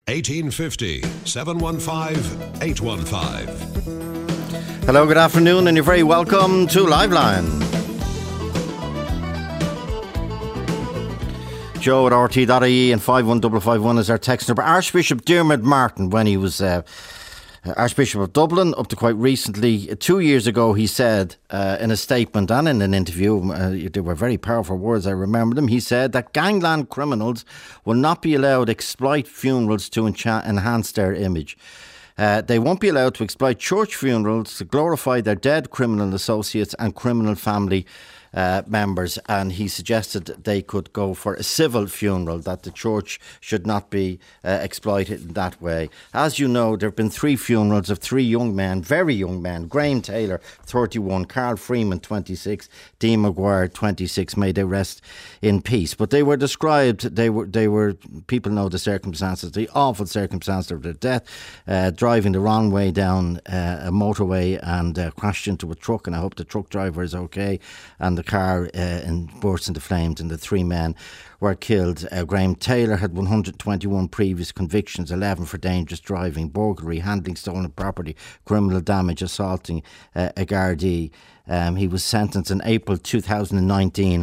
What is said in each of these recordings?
1850 715 815. Hello, good afternoon, and you're very welcome to Liveline. Joe at RT.ie and 51551 is our text number. Archbishop Diarmuid Martin, when he was Archbishop of Dublin up to quite recently, 2 years ago, he said in a statement and in an interview, they were very powerful words, I remember them, he said that gangland criminals will not be allowed to exploit funerals to enhance their image. They won't be allowed to exploit church funerals to glorify their dead criminal associates and criminal family members, and he suggested that they could go for a civil funeral, that the church should not be exploited in that way. As you know, there have been 3 funerals of 3 young men, very young men. Graham Taylor, 31, Carl Freeman, 26, Dean Maguire, 26. May they rest in peace. But they were described, they were people know the circumstances, the awful circumstances of their death, driving the wrong way down a motorway and crashed into a truck, and I hope the truck driver is okay, and the car burst into flames and the 3 men were killed. Graham Taylor had 121 previous convictions, 11 for dangerous driving, burglary, handling stolen property, criminal damage, assaulting a Gardaí. He was sentenced in April 2019.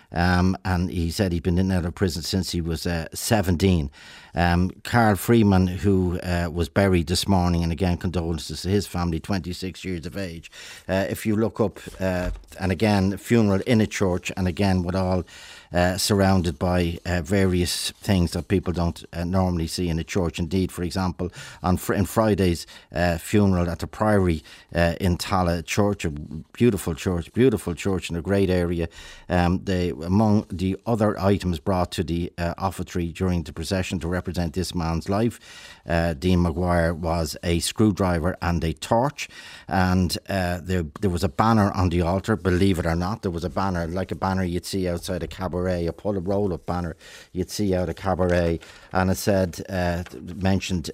And he said he'd been in and out of prison since he was 17. Carl Freeman, who was buried this morning, and again condolences to his family, 26 years of age. If you look up, and again, funeral in a church, and again with all surrounded by various things that people don't normally see in a church. Indeed, for example, in Friday's funeral at the Priory in Tala Church, a beautiful church in a great area. Among the other items brought to the offertory during the procession to represent this man's life, Dean Maguire was a screwdriver and a torch, and there was a banner on the altar. Believe it or not, there was a banner, like a banner you'd see outside a cabaret, a roll-up banner you'd see out a cabaret, and it said, mentioned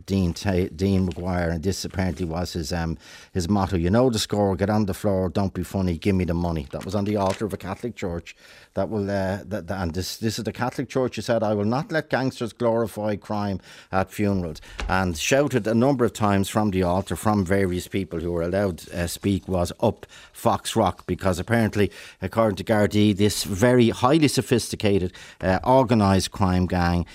Dean Maguire, and this apparently was his motto: you know the score, get on the floor, don't be funny, give me the money. That was on the altar of a Catholic church. That will, and this is the Catholic Church who said, I will not let gangsters glorify crime at funerals, and shouted a number of times from the altar from various people who were allowed to speak was up Fox Rock, because apparently, according to Gardaí, this very highly sophisticated organised crime gang,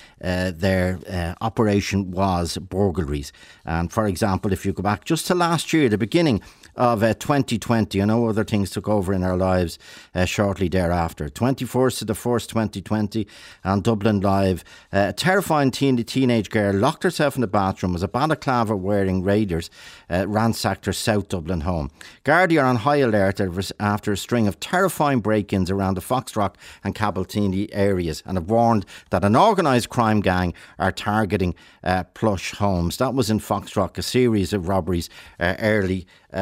their operation was burglaries. And for example, if you go back just to last year, the beginning of 2020, I know other things took over in our lives shortly thereafter. 21st to the 1st, 2020, on Dublin Live, a terrifying teenage girl locked herself in the bathroom as a balaclava wearing raiders ransacked her South Dublin home. Gardaí are on high alert after a string of terrifying break-ins around the Foxrock and Cabaltini areas, and have warned that an organised crime gang are targeting plush homes. That was in Foxrock, a series of robberies early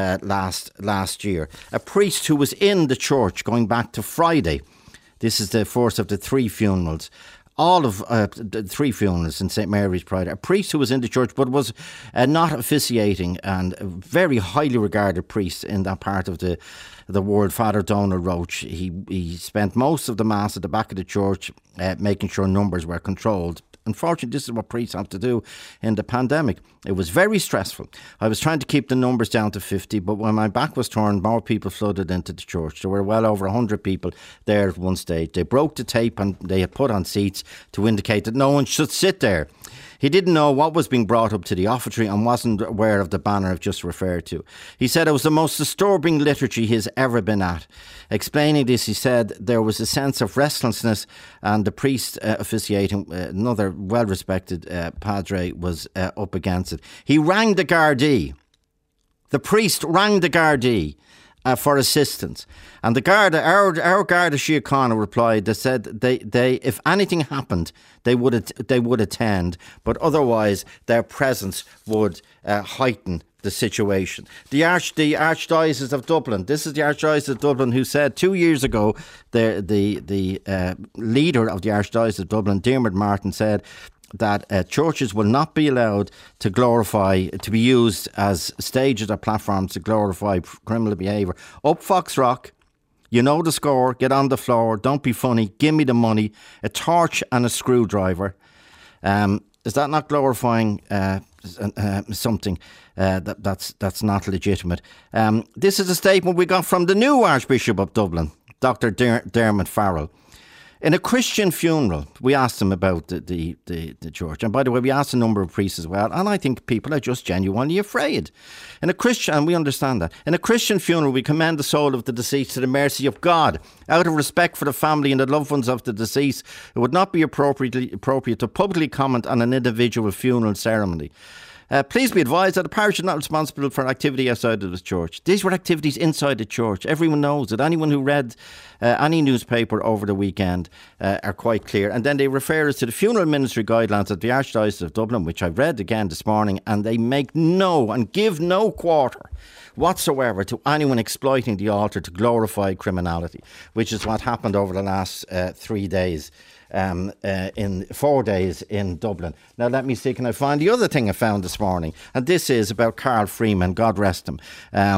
last year. A priest who was in the church going back to Friday. This is the first of the 3 funerals. All of the 3 funerals in St Mary's Priory. A priest who was in the church but was not officiating, and a very highly regarded priest in that part of the world, Father Donald Roach. He spent most of the Mass at the back of the church, making sure numbers were controlled. Unfortunately, this is what priests have to do in the pandemic. It was very stressful. I was trying to keep the numbers down to 50, but when my back was turned, more people flooded into the church. There were well over 100 people there at one stage. They broke the tape and they had put on seats to indicate that no one should sit there. He didn't know what was being brought up to the offertory and wasn't aware of the banner I've just referred to. He said it was the most disturbing liturgy he's ever been at. Explaining this, he said there was a sense of restlessness, and the priest officiating, another well-respected padre, was up against it. He rang the Gardaí. The priest rang the Gardaí for assistance, and the Garda, our Garda Síochána replied. They said they if anything happened, they would attend, but otherwise their presence would heighten the situation. The Archdiocese of Dublin. This is the Archdiocese of Dublin who said 2 years ago, the leader of the Archdiocese of Dublin, Diarmuid Martin, said that churches will not be allowed to be used as stages or platforms to glorify criminal behaviour. Up Foxrock, you know the score, get on the floor, don't be funny, give me the money, a torch and a screwdriver. Is that not glorifying something that's not legitimate? This is a statement we got from the new Archbishop of Dublin, Dr. Dermot Farrell. In a Christian funeral, we asked him about the church. And by the way, we asked a number of priests as well. And I think people are just genuinely afraid. In a Christian, and we understand that. In a Christian funeral, we commend the soul of the deceased to the mercy of God. Out of respect for the family and the loved ones of the deceased, it would not be appropriate to publicly comment on an individual funeral ceremony. Please be advised that the parish is not responsible for activity outside of the church. These were activities inside the church. Everyone knows it. Anyone who read any newspaper over the weekend are quite clear. And then they refer us to the funeral ministry guidelines at the Archdiocese of Dublin, which I've read again this morning, and they make no and give no quarter whatsoever to anyone exploiting the altar to glorify criminality, which is what happened over the last 3 days. In 4 days in Dublin. Now let me see, can I find the other thing I found this morning? And this is about Carl Freeman, God rest him.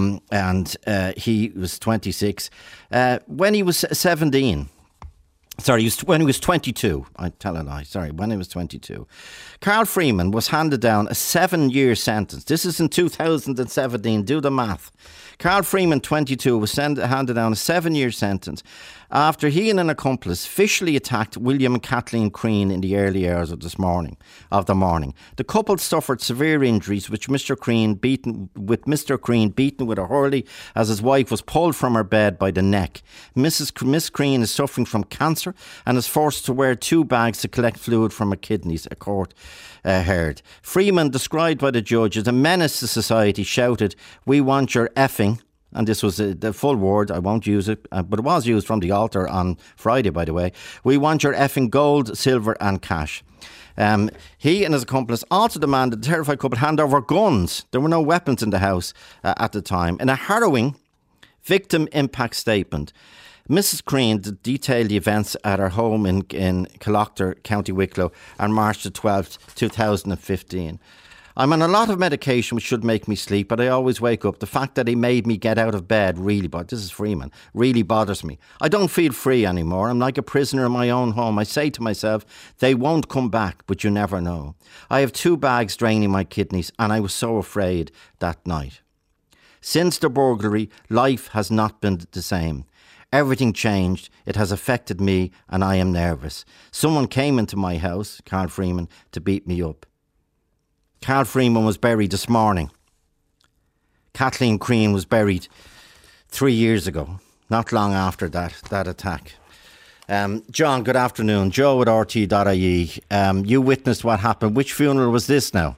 He was 26. When he was 17... Sorry, when he was 22. I tell a lie. Sorry, when he was 22. Carl Freeman was handed down a 7-year sentence. This is in 2017. Do the math. Carl Freeman, 22, was handed down a 7-year sentence after he and an accomplice viciously attacked William and Kathleen Crean in the early hours of the morning. The couple suffered severe injuries, with Mr. Crean beaten with a hurley as his wife was pulled from her bed by the neck. Miss Crean is suffering from cancer and is forced to wear 2 bags to collect fluid from her kidneys, a court heard. Freeman, described by the judge as a menace to society, shouted, "We want your effing," and this was the full word, I won't use it, but it was used from the altar on Friday, by the way. "We want your effing gold, silver and cash." He and his accomplice also demanded the terrified couple hand over guns. There were no weapons in the house at the time. In a harrowing victim impact statement, Mrs. Crean detailed the events at her home in Killochter, County Wicklow, on March the 12th, 2015. "I'm on a lot of medication which should make me sleep, but I always wake up. The fact that he made me get out of bed this is Freeman, really bothers me. I don't feel free anymore. I'm like a prisoner in my own home. I say to myself, they won't come back, but you never know. I have 2 bags draining my kidneys, and I was so afraid that night. Since the burglary, life has not been the same. Everything changed. It has affected me, and I am nervous. Someone came into my house," Carl Freeman, "to beat me up." Carl Freeman was buried this morning. Kathleen Crean was buried 3 years ago, not long after that attack. John, good afternoon. Joe at RT.ie. You witnessed what happened. Which funeral was this now?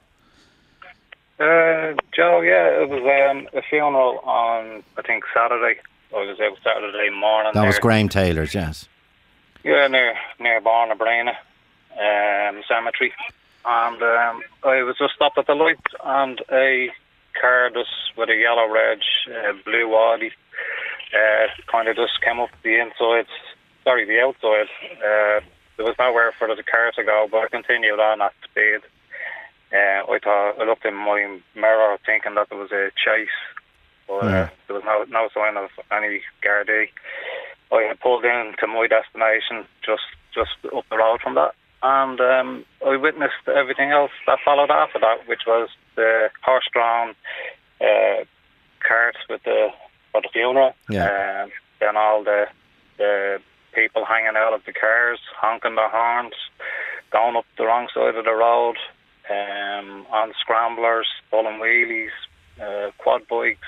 Joe, yeah, it was a funeral on, I think, Saturday. I was out Saturday morning. That was Graham Taylor's, yes. Yeah, near Barnabrina cemetery. And I was just stopped at the light, and a car just with a yellow reg, blue Audi, kind of just came up the outside. There was nowhere for the car to go, but I continued on at speed. I looked in my mirror thinking that there was a chase, but there was no sign of any Gardaí. I had pulled into my destination just up the road from that, and I witnessed everything else that followed after that, which was the horse-drawn cart for the funeral, then all the people hanging out of the cars, honking their horns, going up the wrong side of the road, on scramblers, pulling wheelies, quad bikes.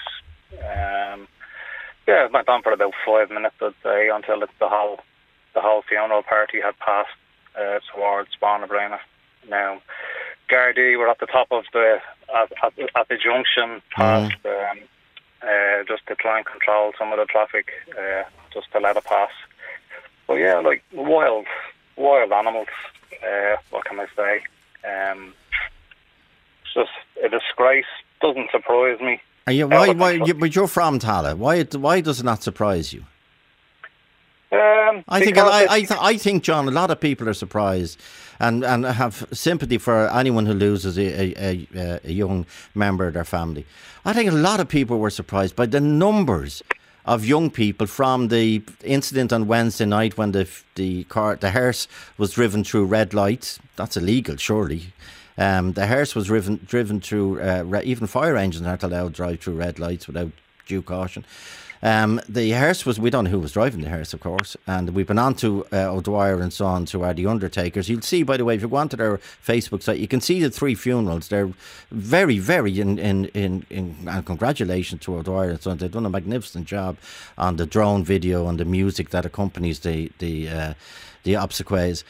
It went on for about 5 minutes, I'd say, until the whole funeral party had passed towards Barnabrina. Now, Gardaí were at the top of at the junction past, just to try and control some of the traffic, just to let it pass. But yeah, like wild animals. What can I say? It's just a disgrace. Doesn't surprise me. But you're from Tallaght. Why does it not surprise you? I think, John, a lot of people are surprised and have sympathy for anyone who loses a young member of their family. I think a lot of people were surprised by the numbers of young people from the incident on Wednesday night when the hearse was driven through red lights. That's illegal, surely. The hearse was driven through, even fire engines aren't allowed to drive through red lights without due caution. The hearse we don't know who was driving the hearse, of course, and we've been on to O'Dwyer and Sons, who are the undertakers. You'll see, by the way, if you go onto their Facebook site, you can see the 3 funerals. They're very, very and congratulations to O'Dwyer and Sons. They've done a magnificent job on the drone video and the music that accompanies the obsequies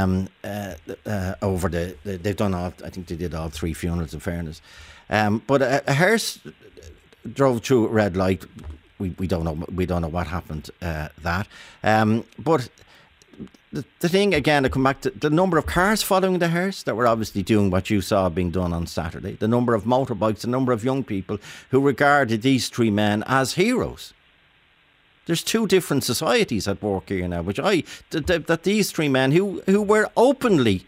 over they've done all. I think they did all 3 funerals, in fairness. But a hearse drove through a red light. We don't know what happened that. But the thing again, to come back to the number of cars following the hearse that were obviously doing what you saw being done on Saturday, the number of motorbikes, the number of young people who regarded these 3 men as heroes. There's 2 different societies at work here now, which that these 3 men who were openly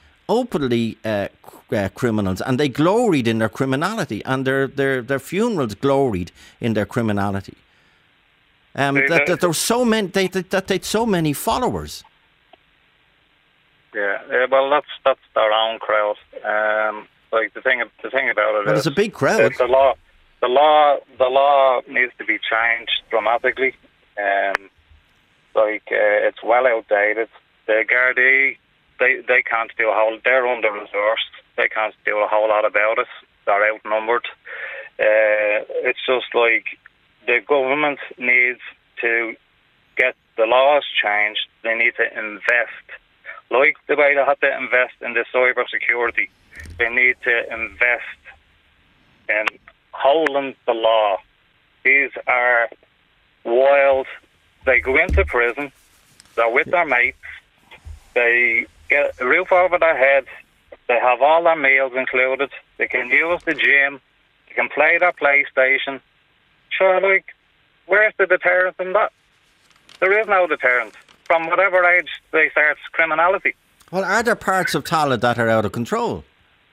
criminals, and they gloried in their criminality, and their funerals gloried in their criminality. That there were so many that they'd so many followers. Yeah, well, that's their own crowd. Like the thing about it, it's a big crowd. The law needs to be changed dramatically. It's well outdated. The Gardaí, they can't do a whole. They're under-resourced. They can't do a whole lot about it. They're outnumbered. It's just like the government needs to get the laws changed. They need to invest, like the way they had to invest in the cyber security. They need to invest in holding the law. These are wild. They go into prison. They're with their mates. They get a roof over their head. They have all their meals included. They can use the gym. They can play their PlayStation. Sure, like, where's the deterrent in that? There is no deterrent. From whatever age they start criminality. Well, are there parts of Tallaght that are out of control?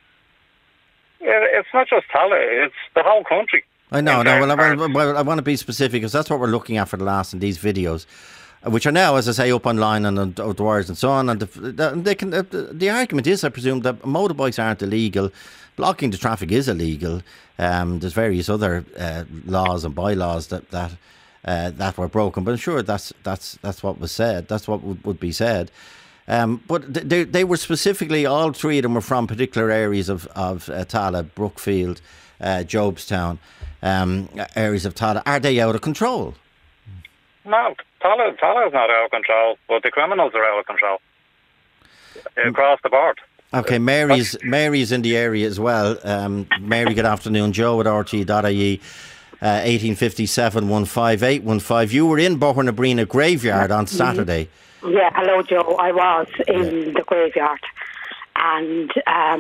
It's not just Tallaght, it's the whole country. I know, no. Well, I want to be specific, because that's what we're looking at for the last in these videos, which are now, as I say, up online and on O'Dwyer's and so on. And the argument is, I presume, that motorbikes aren't illegal. Blocking the traffic is illegal. There's various other laws and bylaws that were broken. But I'm sure that's what was said. That's what would be said. But they were specifically, all 3 of them were from particular areas of Tallaght, Brookfield, Jobstown, areas of Tallaght. Are they out of control? No, Tallaght is not out of control, but the criminals are out of control across the board. Okay, Mary's in the area as well. Mary, good afternoon. Joe at RT.ie, 1857 15815. You were in Bohernabrina graveyard on Saturday. Yeah, hello, Joe. I was in the graveyard, and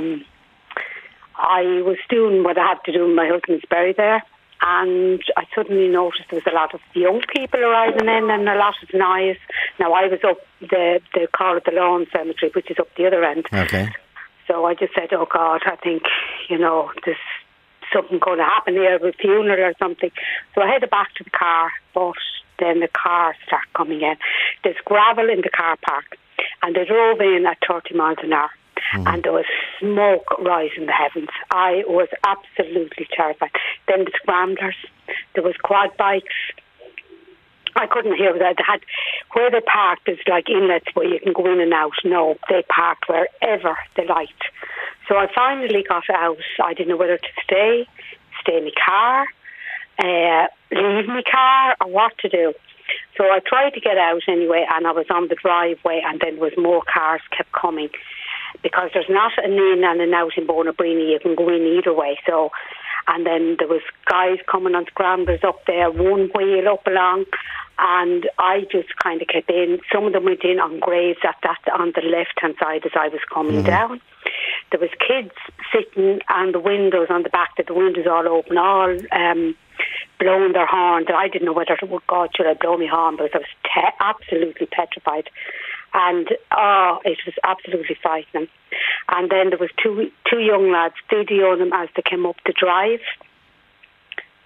I was doing what I had to do. My husband's buried there, and I suddenly noticed there was a lot of young people arriving in, and a lot of noise. Now, I was up the Call of the Lawn Cemetery, which is up the other end. Okay. So I just said, oh God, I think, there's something going to happen here, a funeral or something. So I headed back to the car, but then the cars start coming in. There's gravel in the car park, and they drove in at 30 miles an hour. And there was smoke rising in the heavens. I was absolutely terrified. Then the scramblers, there was quad bikes. I couldn't hear that. They had, where they parked, there's like inlets where you can go in and out. No, they parked wherever they liked. So I finally got out. I didn't know whether to stay in the car, leave my car, or what to do. So I tried to get out anyway, and I was on the driveway, and then there was more cars kept coming, because there's not an in and an out in Bohernabrina. You can go in either way. So, and then there was guys coming on scramblers up there, one wheel up along, and I just kind of kept in. Some of them went in on graves on the left-hand side as I was coming down. There was kids sitting on the windows, on the back, that the windows all open, all blowing their horns. I didn't know whether, God, should I blow my horn, because I was absolutely petrified. And it was absolutely frightening. And then there was two young lads videoing them as they came up the drive.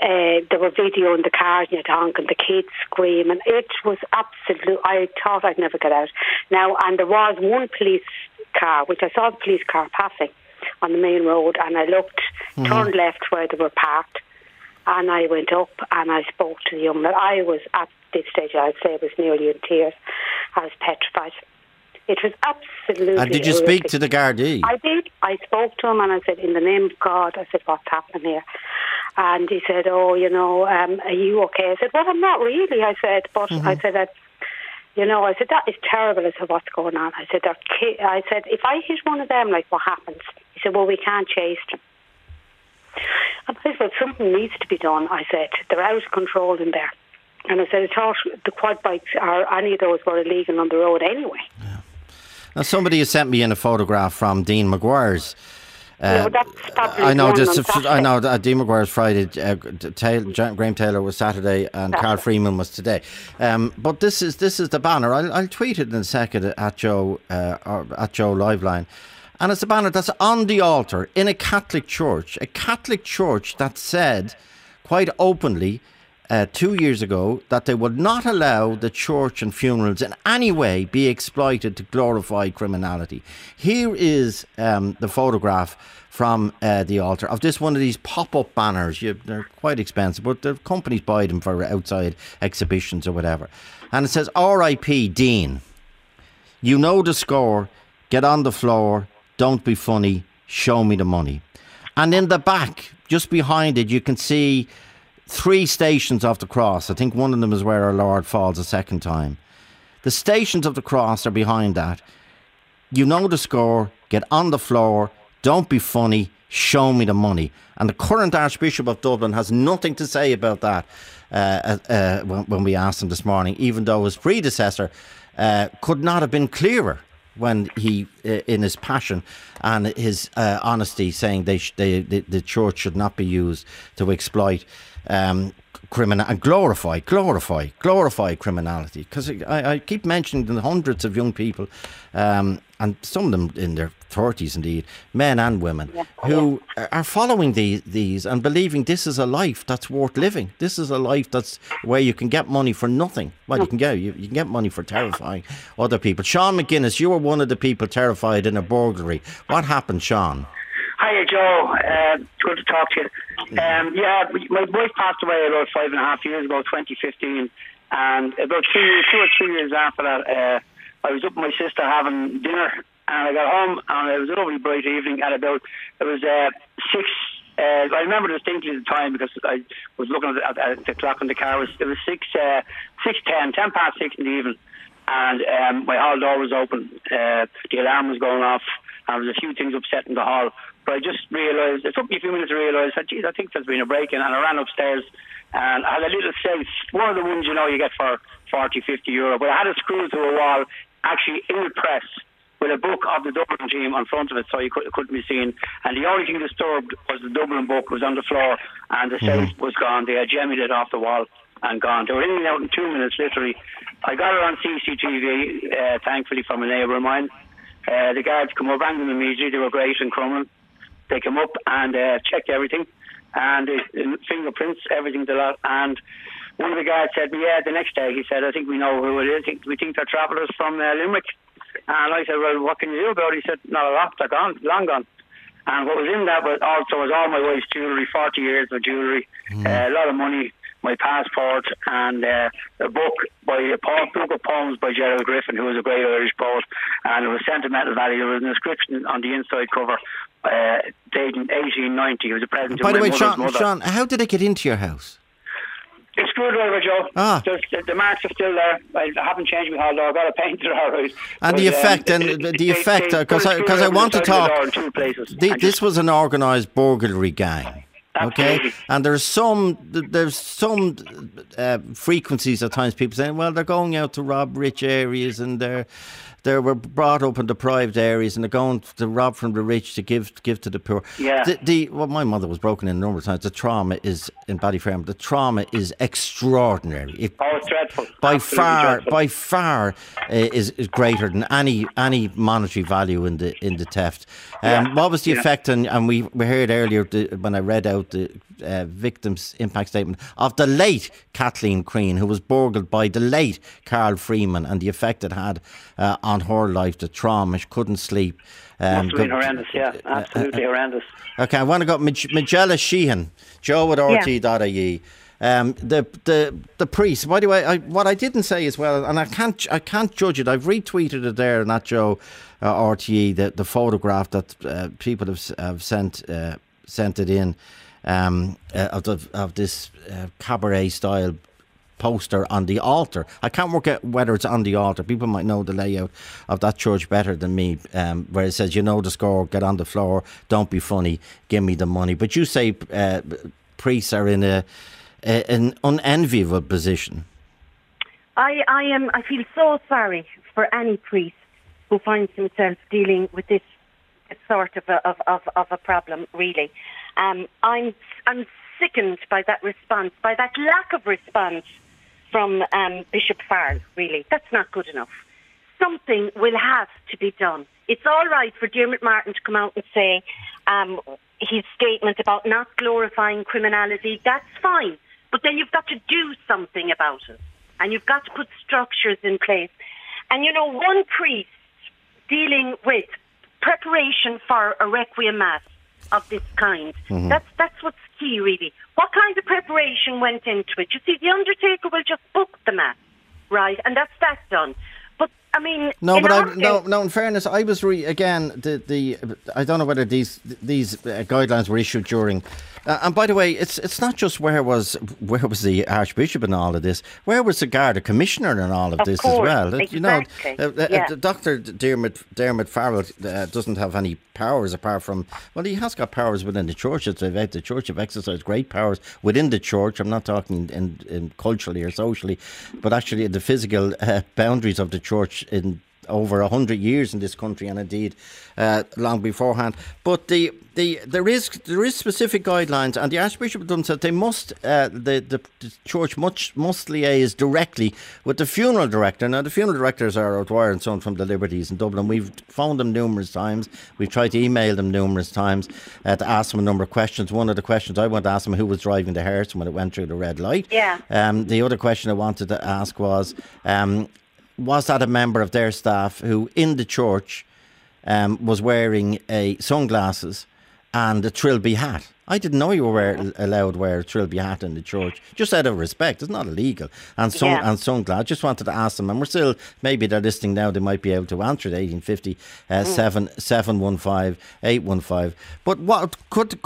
They were videoing the cars in the honk and the kids screaming. It was absolute. I thought I'd never get out. Now, and there was one police car, which I saw the police car passing on the main road, and I looked, turned left where they were parked, and I went up and I spoke to the young man. I was at this stage, I'd say I was nearly in tears. I was petrified. It was absolutely And did you horrific. speak to the Gardaí? I did. I spoke to him and I said, in the name of God, I said, what's happening here? And he said, oh, you know, are you okay? I said, well, I'm not really. I said, but I said, that that is terrible. I said, what's going on? I said, I said, if I hit one of them, like, what happens? He said, well, we can't chase them. And I said, something needs to be done. I said, they're out of control in there. And I said, I thought the quad bikes or any of those were illegal on the road anyway. Yeah. Now, somebody has sent me in a photograph from Dean Maguire's. That's probably I know one this. on Saturday. I know that Dean Maguire's Friday. Graham Taylor was Saturday, and Carl Freeman was today. But this is the banner. I'll tweet it in a second at Joe Liveline, and it's a banner that's on the altar in a Catholic church that said quite openly 2 years ago that they would not allow the church and funerals in any way be exploited to glorify criminality. Here is the photograph from the altar of this one of these pop-up banners. They're quite expensive, but the companies buy them for outside exhibitions or whatever. And it says, R.I.P. Dean. You know the score. Get on the floor. Don't be funny. Show me the money. And in the back, just behind it, you can see 3 stations of the cross. I think one of them is where our Lord falls a second time. The stations of the cross are behind that. You know the score. Get on the floor. Don't be funny. Show me the money. And the current Archbishop of Dublin has nothing to say about that when we asked him this morning, even though his predecessor could not have been clearer when he, in his passion and his honesty, saying the church should not be used to exploit criminal and glorify criminality. Because I keep mentioning the hundreds of young people, and some of them in their 30s indeed, men and women, who are following these and believing this is a life that's worth living. This is a life that's where you can get money for nothing. Well, you can get money for terrifying other people. Sean McGuinness, you were one of the people terrified in a burglary. What happened, Sean? Hiya, Joe. Good to talk to you. My wife passed away about 5.5 years ago, 2015, and about 2 or 3 years after that, I was up with my sister having dinner, and I got home, and it was a lovely bright evening. At about it was 6. I remember distinctly at the time because I was looking at the clock in the car. It was 10 past 6 in the evening, and my hall door was open. The alarm was going off, and there was a few things upset in the hall. But I just realised, it took me a few minutes to realise that, geez, I think there's been a break-in, and I ran upstairs and I had a little safe, one of the ones you get for 40, 50 euro, but I had it screwed to a wall, actually in the press, with a book of the Dublin team on front of it, so you couldn't be seen. And the only thing disturbed was the Dublin book was on the floor, and the safe was gone. They had jemmied it off the wall and gone. They were in and out in 2 minutes, literally. I got it on CCTV, thankfully, from a neighbour of mine. The guards come up, rang them immediately. They were great in Crumlin. They came up and checked everything, and fingerprints, everything's a lot. And one of the guards said, the next day, he said, I think we know who it is. We think they're travellers from Limerick. And I said, well, what can you do about it? He said, not a lot, they're gone, long gone. And what was in that was all my wife's jewellery, 40 years of jewellery, a lot of money, my passport, and a book of poems by Gerald Griffin, who was a great Irish poet, and it was sentimental value. There was an inscription on the inside cover dating 1890. It was a present to my mother's mother. Sean, how did it get into your house? It's screwdriver, Joe. The marks are still there. I haven't changed my hall door. I've got to paint it all right. And the effect, because I want to talk. This was an organised burglary gang. Okay, absolutely. And there's some frequencies at times people saying, well, they're going out to rob rich areas and they're they were brought up in deprived areas and they're going to rob from the rich to give to the poor. Yeah. Well, my mother was broken in a number of times. The trauma is in Ballyfermot. The trauma is extraordinary. It's dreadful. By Absolutely far, is greater than any monetary value in the theft. What was the effect? And we heard earlier when I read out the victim's impact statement of the late Kathleen Crean, who was burgled by the late Carl Freeman, and the effect it had on her life, the trauma. She couldn't sleep. Must have been horrendous, yeah. Absolutely horrendous. Okay, I want to go Magella Sheehan, Joe at RT.ie. The priest. By the way, what I didn't say as well, and I can't judge it. I've retweeted it there, not Joe RTE. The photograph that people have sent it in of this cabaret style poster on the altar. I can't work out whether it's on the altar. People might know the layout of that church better than me, where it says, you know the score, get on the floor, don't be funny, give me the money. But you say priests are in an unenviable position. I feel so sorry for any priest who finds himself dealing with this sort of a problem, really. I'm sickened by that response, by that lack of response from Bishop Farrell, really. That's not good enough. Something will have to be done. It's all right for Dermot Martin to come out and say his statement about not glorifying criminality. That's fine. But then you've got to do something about it. And you've got to put structures in place. And, one priest dealing with preparation for a requiem mass of this kind, that's what's key, really. What kind of preparation went into it? You see, the undertaker will just book the mass, right? And that's that done. But I mean, in fairness, I was again I don't know whether these guidelines were issued during. And by the way, it's not just where was the Archbishop in all of this. Where was the Garda Commissioner in all of this course, as well? Exactly. Dr. Dermot Farrell doesn't have any powers apart from, well, he has got powers within the church. The church have exercised great powers within the church. I'm not talking in culturally or socially, but actually in the physical boundaries of the church in over 100 years in this country, and indeed long beforehand. But there is specific guidelines, and the Archbishop of Dublin said they must the church must liaise directly with the funeral director. Now the funeral directors are O'Dwyer and Son from the Liberties in Dublin. We've phoned them numerous times. We've tried to email them numerous times to ask them a number of questions. One of the questions I wanted to ask them, who was driving the hearse when it went through the red light. Yeah. The other question I wanted to ask was that a member of their staff who in the church was wearing sunglasses and a Trilby hat? I didn't know you were allowed to wear a Trilby hat in the church, just out of respect. It's not illegal. And sunglasses. I just wanted to ask them, and we're still, maybe they're listening now, they might be able to answer it, 1850 715 815. But what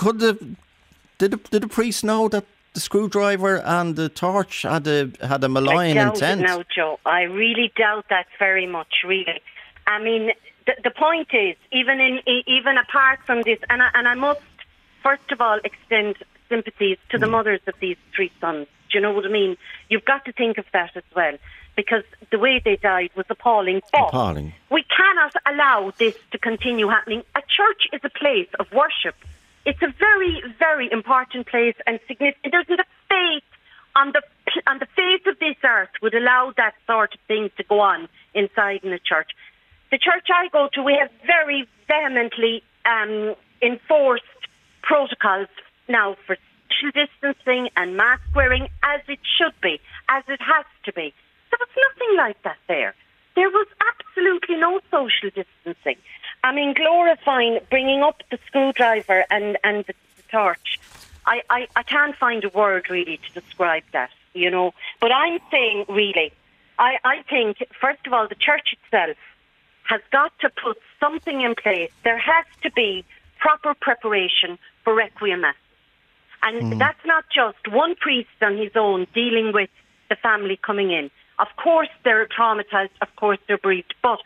did the priest know that the screwdriver and the torch had a malign intent? No, Joe. I really doubt that very much, really. I mean, the point is, even apart from this, and I must, first of all, extend sympathies to the mothers of these three sons. Do you know what I mean? You've got to think of that as well, because the way they died was appalling. But we cannot allow this to continue happening. A church is a place of worship. It's a very, very important place and significant. There's a faith on the face of this earth would allow that sort of thing to go on inside in a church. The church I go to, we have very vehemently enforced protocols now for social distancing and mask wearing, as it should be, as it has to be. There was nothing like that there. There was absolutely no social distancing. I mean, glorifying, bringing up the screwdriver and the torch. I can't find a word really to describe that, But I'm saying, really, I think, first of all, the church itself has got to put something in place. There has to be proper preparation for requiem masses. And that's not just one priest on his own dealing with the family coming in. Of course they're traumatised, of course they're bereaved, but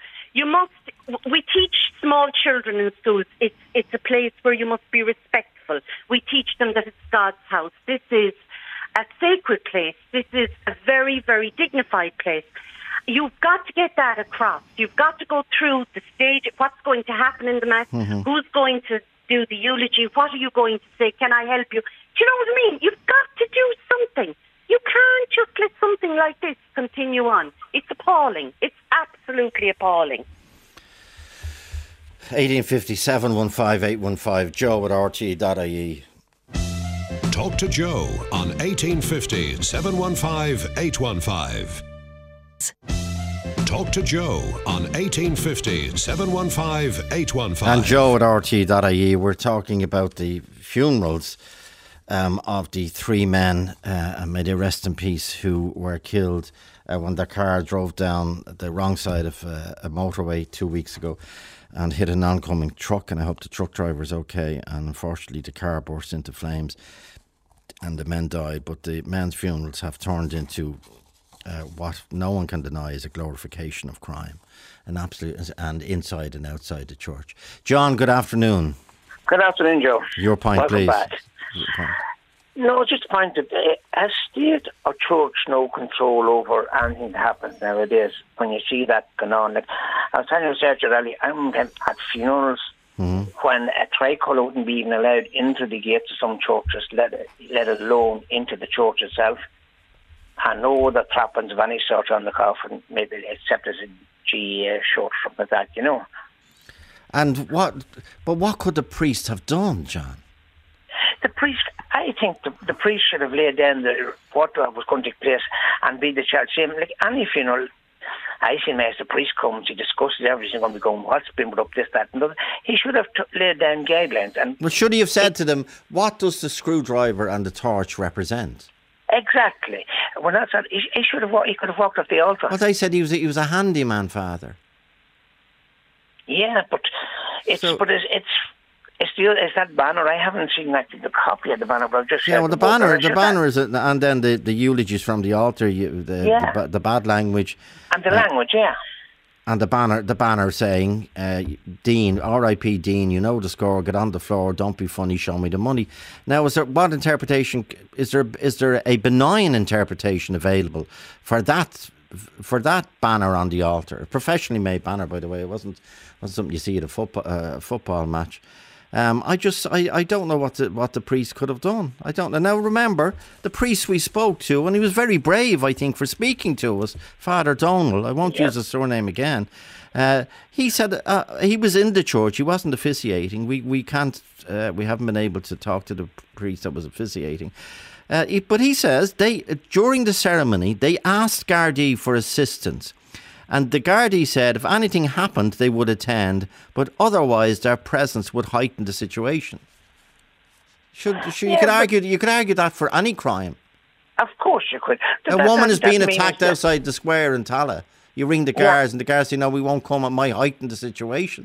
we teach small children in schools, it's a place where you must be respectful. We teach them that it's God's house. This is a sacred place. This is a very, very dignified place. You've got to get that across. You've got to go through the stage, what's going to happen in the Mass, who's going to do the eulogy, what are you going to say, can I help you? Do you know what I mean? You've got to do something. You can't just let something like this continue on. It's appalling. It's absolutely appalling. 1850 715 815, Joe at RTE.ie. Talk to Joe on 1850 715 815. Talk to Joe on 1850 715 815. And Joe at RTE.ie. We're talking about the funerals of the three men, and may they rest in peace, who were killed when their car drove down the wrong side of a motorway 2 weeks ago and hit an oncoming truck. And I hope the truck driver is okay. And unfortunately, the car burst into flames and the men died. But the men's funerals have turned into what no one can deny is a glorification of crime, an absolute, and inside and outside the church. John, good afternoon. Good afternoon, Joe. Your point, Welcome please. Back. Your point. No, just a point that has state or church no control over anything that happens nowadays when you see that going on. Like, I was telling you, Sergio, really, I'm at funerals when a tricolour wouldn't be even allowed into the gates of some churches, let alone into the church itself. And no other trappings of any sort on the coffin, maybe except as a GA shirt, something like that, you know. And what could the priest have done, John? The priest, I think the priest should have laid down what was going to take place and be the church. Same like any funeral. I see as the priest comes, he discusses everything going to be going, what's been put up, this, that, and the other. He should have laid down guidelines. And well, should he have said to them, what does the screwdriver and the torch represent? Exactly. We're not. He should have. He could have walked off the altar. Well, they said he was a handyman, Father. Yeah, but it's that banner. I haven't seen the copy of the banner, but I've just the banner is, and then the eulogies from the altar, the bad language, and the language, yeah. And the banner saying, Dean, R.I.P. Dean, you know the score, get on the floor, don't be funny, show me the money. Now, is there a benign interpretation available for that banner on the altar? A professionally made banner, by the way. It wasn't something you see at a football match. I don't know what the priest could have done. I don't know. Now remember, the priest we spoke to, and he was very brave, I think, for speaking to us, Father Donald. I won't use his surname again. He said he was in the church. He wasn't officiating. We can't. We haven't been able to talk to the priest that was officiating. But he says during the ceremony they asked Gardaí for assistance. And the Gardaí said if anything happened, they would attend, but otherwise their presence would heighten the situation. You could argue that for any crime. Of course you could. A woman is being attacked outside the square in Tala. You ring the guards, and the guards say, "No, we won't come. It might heighten the situation."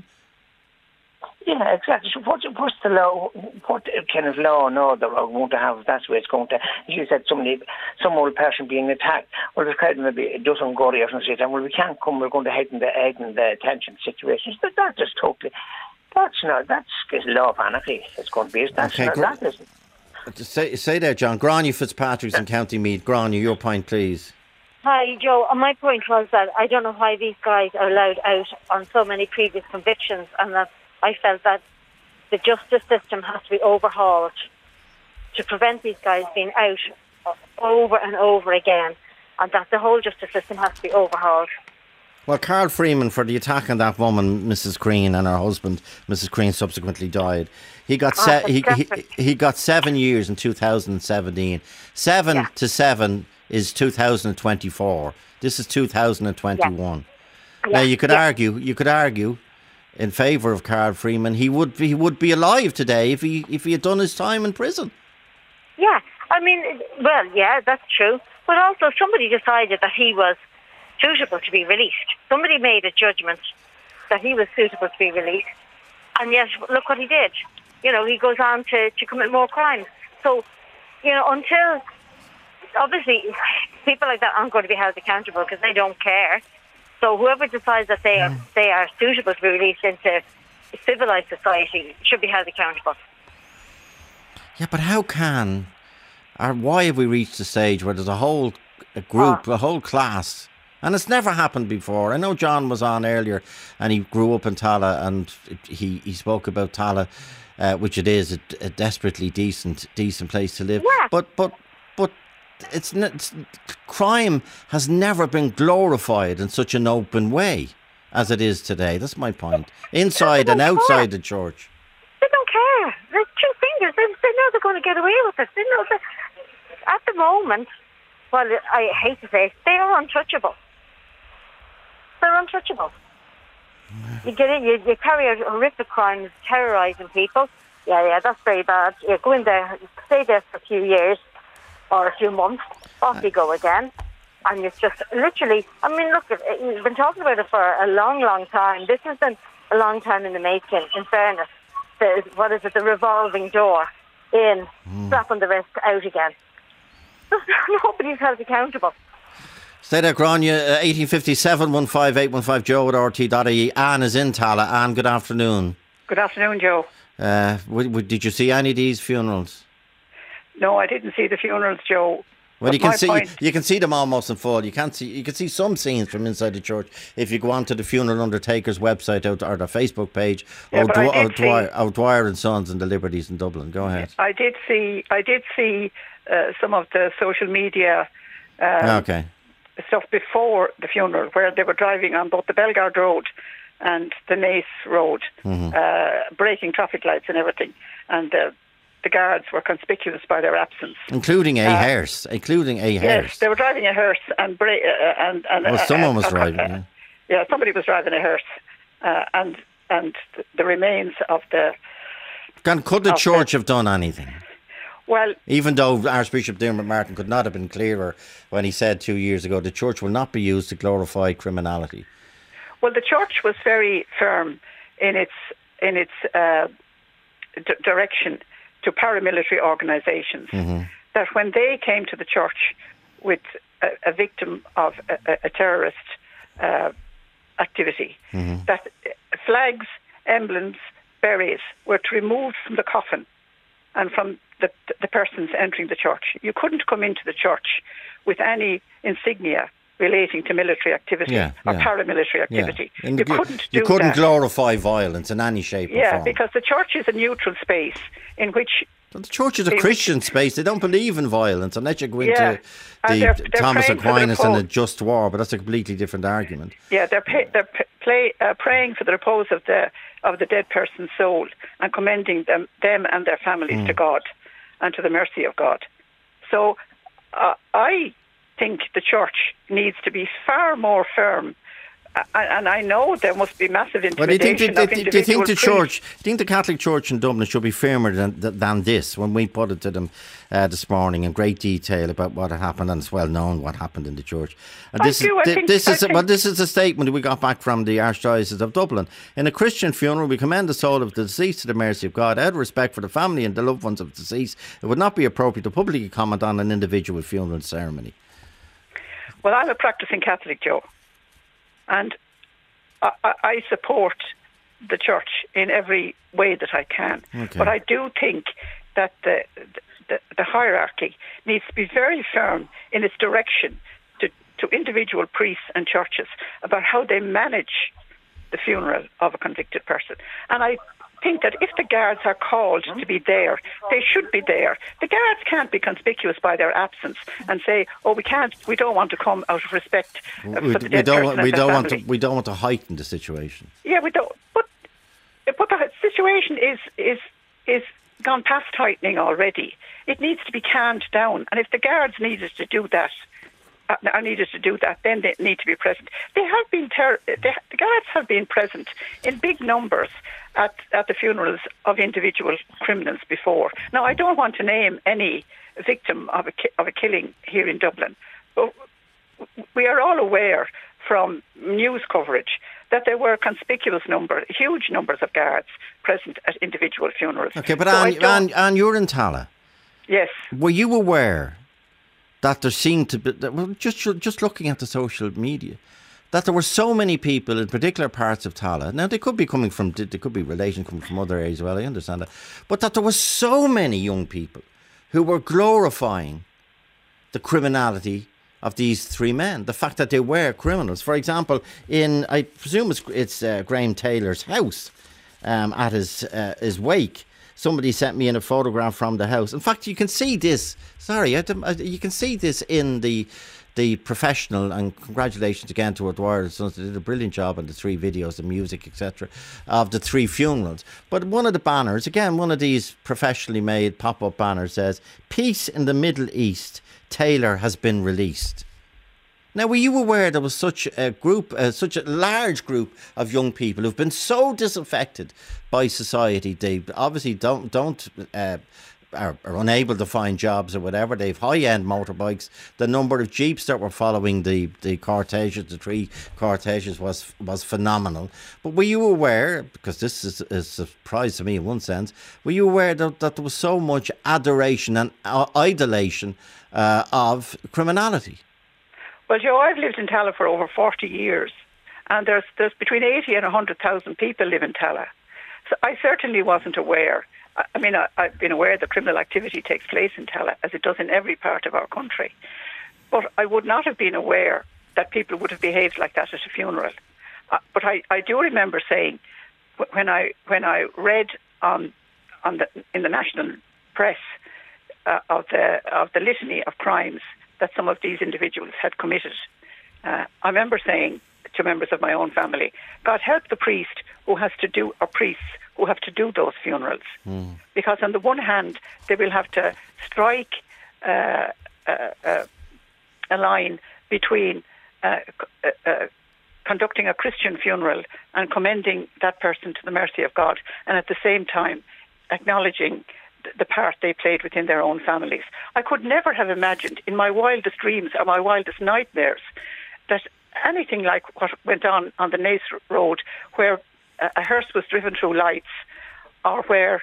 Yeah, exactly. So what's the law? What kind of law and order are going to have? That's where it's going to. You said some old person being attacked. Well, there's kind of maybe a dozen Gordians and say, well, we can't come. We're going to heighten the attention situations. But that's just totally. That's law of anarchy. It's going to be. That isn't. Say there, John. Grania Fitzpatrick's in County Meath. Grania, your point, please. Hi, Joe. My point was that I don't know why these guys are allowed out on so many previous convictions, and that I felt that the justice system has to be overhauled to prevent these guys being out over and over again, and that the whole justice system has to be overhauled. Well, Carl Freeman, for the attack on that woman, Mrs. Crean, and her husband, Mrs. Crean, subsequently died. He got he got 7 years in 2017. 7 to 7 is 2024. This is 2021. Yeah. Now you could argue in favour of Carl Freeman. He would be alive today if he had done his time in prison. Yeah, I mean, well, yeah, that's true. But also, somebody decided that he was suitable to be released. Somebody made a judgment that he was suitable to be released, and yet look what he did. You know, he goes on to commit more crimes. So, you know, until obviously people like that aren't going to be held accountable because they don't care. So whoever decides that they are suitable to be released into civilised society should be held accountable. Yeah, but why have we reached a stage where there's a whole group, a whole class And it's never happened before. I know John was on earlier and he grew up in Tala, and he spoke about Tala, which it is a desperately decent place to live. Yeah. But crime has never been glorified in such an open way as it is today. That's my point. Inside and outside the church. They don't care. They're two fingers. They know they're going to get away with it. They know that at the moment, well, I hate to say it, they are untouchable. They're untouchable. You get in, you carry out horrific crimes, terrorising people. Yeah, that's very bad. You go in there, stay there for a few years or a few months, off you go again. And it's just literally, I mean, look, we've been talking about it for a long, long time. This has been a long time in the making, in fairness. The revolving door in, slapping the wrist out again. Nobody's held accountable. Stay there, Grania, 1857 15815 Joe at RT.ie. Anne is in Tala. Anne, good afternoon. Good afternoon, Joe. Did you see any of these funerals? No, I didn't see the funerals, Joe. Well, you can see them almost in full. You can see some scenes from inside the church if you go onto the Funeral Undertakers website or their Facebook page, O'Dwyer and Sons and the Liberties in Dublin. Go ahead. I did see some of the social media stuff before the funeral, where they were driving on both the Bellegarde Road and the Naas Road, breaking traffic lights and everything, and the guards were conspicuous by their absence, including a hearse. Yes, they were driving a hearse, and someone was driving. Yeah, somebody was driving a hearse, and the remains of the. Could the church have done anything? Well, even though Archbishop Dermot Martin could not have been clearer when he said 2 years ago the church will not be used to glorify criminality. Well, the church was very firm in its direction to paramilitary organisations, that when they came to the church with a victim of a terrorist activity, that flags, emblems, berets were to be removed from the coffin and from the persons entering the church. You couldn't come into the church with any insignia relating to military activity or paramilitary activity. Yeah. You couldn't glorify violence in any shape or form. Yeah, because the church is a neutral space in which... But the church is a Christian space. They don't believe in violence unless you go into they're Thomas Aquinas and a just war, but that's a completely different argument. Yeah, they're praying for the repose of the dead person's soul and commending them and their families to God and to the mercy of God. So I think the church needs to be far more firm, and I know there must be massive intimidation of individual do you think the Catholic Church in Dublin should be firmer than this? When we put it to them this morning in great detail about what had happened, and it's well known what happened in the church. And this is a statement we got back from the Archdiocese of Dublin. In a Christian funeral, we commend the soul of the deceased to the mercy of God. Out of respect for the family and the loved ones of the deceased, it would not be appropriate to publicly comment on an individual funeral ceremony. Well, I'm a practicing Catholic, Joe, and I support the church in every way that I can. Okay. But I do think that the hierarchy needs to be very firm in its direction to individual priests and churches about how they manage the funeral of a convicted person. And I think that if the guards are called to be there, they should be there. The guards can't be conspicuous by their absence and say, we don't want to come out of respect for the dead person. We don't want to heighten the situation. Yeah, we don't. But the situation is gone past heightening already. It needs to be calmed down. And if the guards needed to do that, then they need to be present. They have been the guards have been present in big numbers at the funerals of individual criminals before. Now, I don't want to name any victim of a killing here in Dublin, but we are all aware from news coverage that there were huge numbers of guards present at individual funerals. Okay, but Anne, you're in Tala. Yes. Were you aware that there seemed to be, just looking at the social media, that there were so many people in particular parts of Tala? Now, they could be relations coming from other areas as well, I understand that. But that there were so many young people who were glorifying the criminality of these three men. The fact that they were criminals. For example, in, I presume it's Graham Taylor's house, at his wake, somebody sent me in a photograph from the house. In fact, you can see this. You can see this in the professional, and congratulations again to Dwyer. They did a brilliant job on the three videos, the music, etc., of the three funerals. But one of the banners, again, one of these professionally made pop-up banners says, "Peace in the Middle East, Taylor has been released." Now, were you aware there was such a large group of young people who've been so disaffected by society? They obviously are unable to find jobs or whatever. They've high-end motorbikes. The number of jeeps that were following the cortèges, the three cortèges, was phenomenal. But were you aware, because this is a surprise to me in one sense, were you aware that there was so much adoration and idolation of criminality? Well, Joe, I've lived in Tallaght for over 40 years, and there's between 80 and 100,000 people live in Tallaght. So I certainly wasn't aware. I mean, I've been aware that criminal activity takes place in Tallaght, as it does in every part of our country. But I would not have been aware that people would have behaved like that at a funeral. But I do remember saying, when I read in the national press of the litany of crimes that some of these individuals had committed, I remember saying to members of my own family, God help the priest who has to do, or priests who have to do those funerals. Because on the one hand, they will have to strike a line between conducting a Christian funeral and commending that person to the mercy of God, and at the same time acknowledging the part they played within their own families. I could never have imagined in my wildest dreams or my wildest nightmares that anything like what went on the Naas Road, where a hearse was driven through lights, or where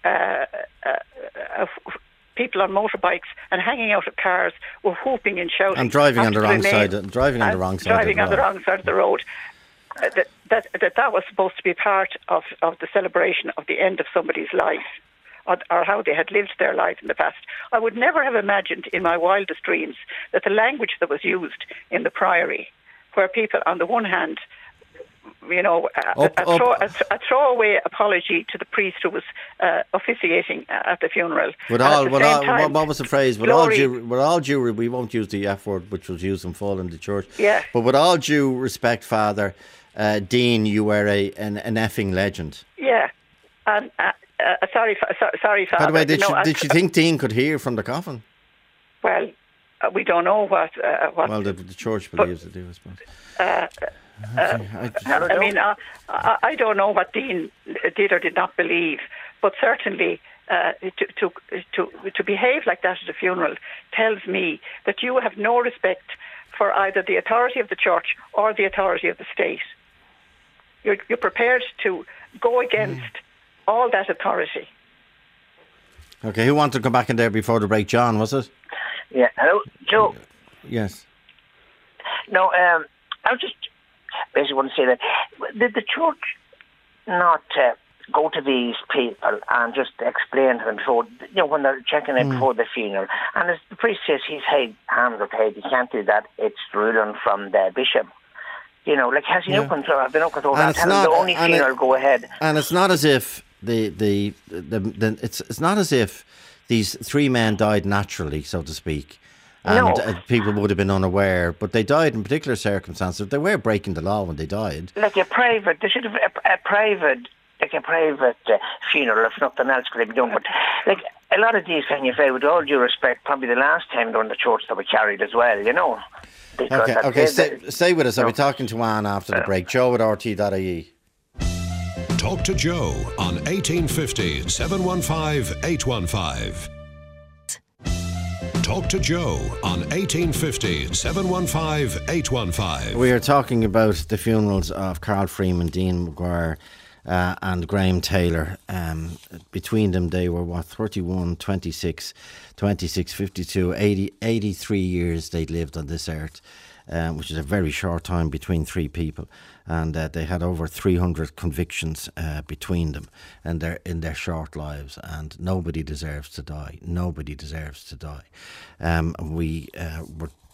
people on motorbikes and hanging out of cars were whooping and shouting and driving on the wrong side of the road. That was supposed to be part of the celebration of the end of somebody's life, or how they had lived their life in the past. I would never have imagined in my wildest dreams that the language that was used in the Priory, where people on the one hand, you know, a throwaway apology to the priest who was officiating at the funeral. What was the phrase? With all due, we won't use the F word, which was used in full in the church. Yeah. But with all due respect, Father Dean, you were an effing legend. Yeah. And sorry, Father. By the way, did you think Dean could hear from the coffin? Well, we don't know what. Well, the church believes it, I suppose. I don't know what Dean did or did not believe, but certainly to behave like that at a funeral tells me that you have no respect for either the authority of the church or the authority of the state. You're prepared to go against all that authority. Okay, who wanted to come back in there before the break? John, was it? Yeah, hello, Joe. Yes. No, I was just basically want to say that did the church not go to these people and just explain to them, so when they're checking in before the funeral, and as the priest says his hands are tied, you can't do that, it's ruling from the bishop. Has he no control? Have they no control? Tell them the only funeral go ahead. And it's not as if it's not as if these three men died naturally, so to speak. And people would have been unaware, but they died in particular circumstances. They were breaking the law when they died. They should have a private funeral if nothing else could be done. But a lot of these, can you say, with all due respect, probably the last time during the church that were carried as well, Okay, stay with us. I'll be talking to Anne after the break. Joe at RT.ie. Talk to Joe on 1850 715 815. Talk to Joe on 1850 715 815. We are talking about the funerals of Carl Freeman, Dean Maguire and Graham Taylor. Between them they were 31, 26, 52, 83 years they'd lived on this earth, which is a very short time between three people. And they had over 300 convictions between them in their short lives, and nobody deserves to die. Nobody deserves to die. We were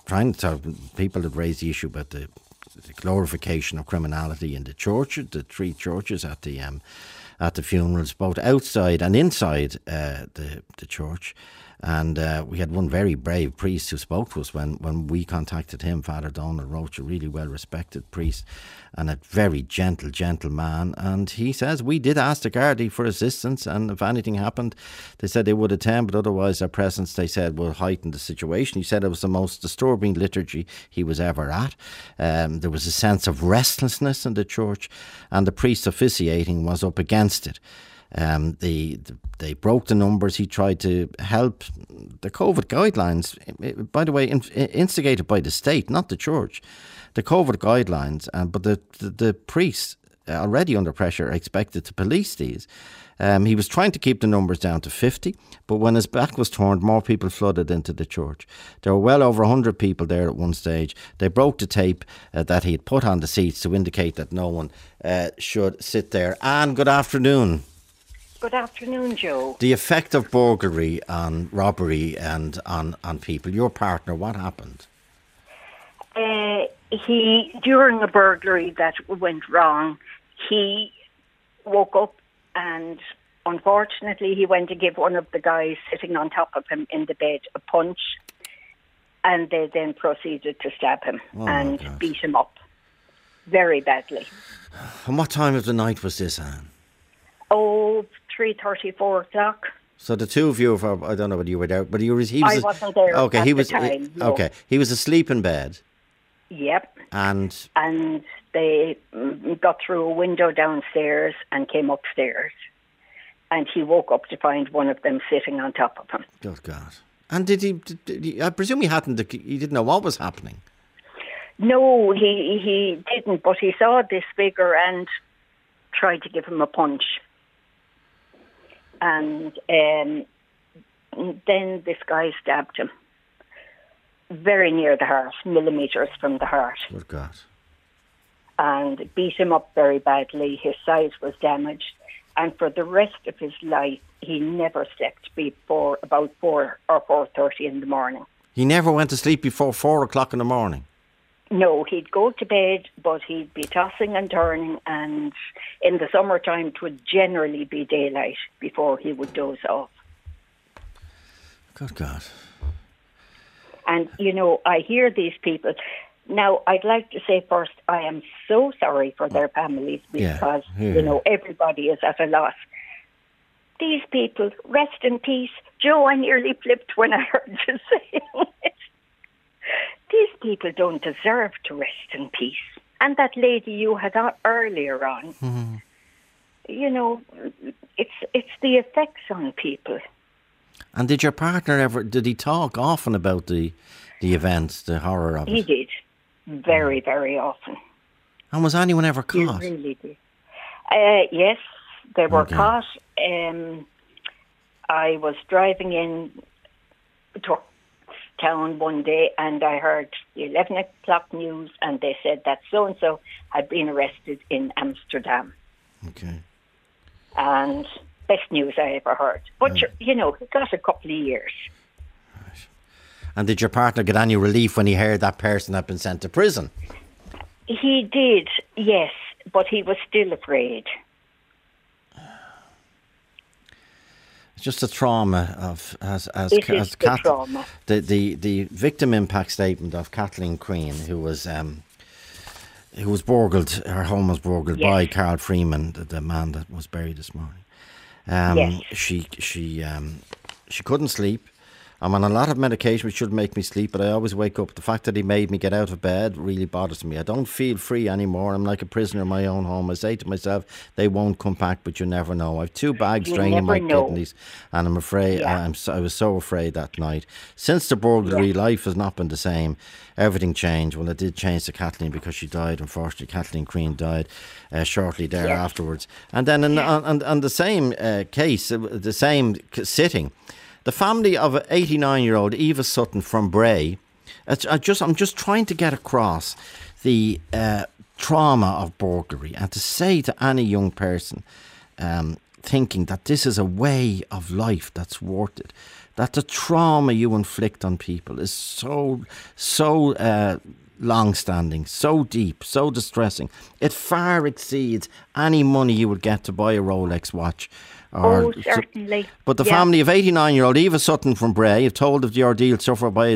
trying to people that raise the issue about the glorification of criminality in the church, the 3 churches at the funerals, both outside and inside the church. And we had one very brave priest who spoke to us when we contacted him, Father Donald Roach, a really well-respected priest and a very gentle man. And he says, we did ask the Gardaí for assistance, and if anything happened, they said they would attend, but otherwise their presence, they said, will heighten the situation. He said it was the most disturbing liturgy he was ever at. There was a sense of restlessness in the church, and the priest officiating was up against it. They broke the numbers. He tried to help the COVID guidelines, by the way, instigated by the state, not the church. The COVID guidelines, but the priests, already under pressure, are expected to police these. He was trying to keep the numbers down to 50, but when his back was turned, more people flooded into the church. There were well over 100 people there at one stage. They broke the tape that he had put on the seats to indicate that no one should sit there. Anne, good afternoon. Good afternoon, Joe. The effect of burglary on robbery and on people. Your partner, what happened? During a burglary that went wrong, he woke up and unfortunately he went to give one of the guys sitting on top of him in the bed a punch, and they then proceeded to stab him and beat him up very badly. And what time of the night was this, Anne? 3:30, 4 o'clock. So the two of you, I don't know whether you were there, but he was. I wasn't there okay, at he was. the time. No. Okay, he was asleep in bed. Yep. And they got through a window downstairs and came upstairs, and he woke up to find one of them sitting on top of him. Good God! And did he? I presume he hadn't. He didn't know what was happening. No, he didn't. But he saw this figure and tried to give him a punch. And then this guy stabbed him very near the heart, millimetres from the heart. Good God. And beat him up very badly. His sight was damaged. And for the rest of his life, he never slept before about 4 or 4:30 in the morning. He never went to sleep before 4 o'clock in the morning? No, he'd go to bed, but he'd be tossing and turning, and in the summertime it would generally be daylight before he would doze off. Good God. And, I hear these people. Now, I'd like to say first, I am so sorry for their families because, everybody is at a loss. These people, rest in peace. Joe, I nearly flipped when I heard you saying it. These people don't deserve to rest in peace. And that lady you had on earlier on, it's the effects on people. And did your partner did he talk often about the events, the horror of it? He did. Very, very often. And was anyone ever caught? He really did. Yes, they were caught. I was driving in to town one day and I heard the 11 o'clock news and they said that so-and-so had been arrested in Amsterdam. Okay. And best news I ever heard. But, it got a couple of years. Right. And did your partner get any relief when he heard that person had been sent to prison? He did, yes, but he was still afraid. It's just a trauma of trauma. The victim impact statement of Kathleen Queen, who was burgled. Her home was burgled by Carl Freeman, the man that was buried this morning. She couldn't sleep. I'm on a lot of medication which should make me sleep, but I always wake up. The fact that he made me get out of bed really bothers me. I don't feel free anymore. I'm like a prisoner in my own home. I say to myself, they won't come back, but you never know. I've 2 bags draining my kidneys, and I'm afraid. I was so afraid that night. Since the burglary, life has not been the same. Everything changed. Well, it did change to Kathleen because she died. Unfortunately, Kathleen Queen died shortly there afterwards. And then on the same case, the same sitting, the family of an 89-year-old Eva Sutton from Bray, I'm just trying to get across the trauma of burglary and to say to any young person, thinking that this is a way of life that's worth it. That the trauma you inflict on people is so long-standing, so deep, so distressing. It far exceeds any money you would get to buy a Rolex watch. Certainly. But the family of 89-year-old Eva Sutton from Bray have told of the ordeal suffered by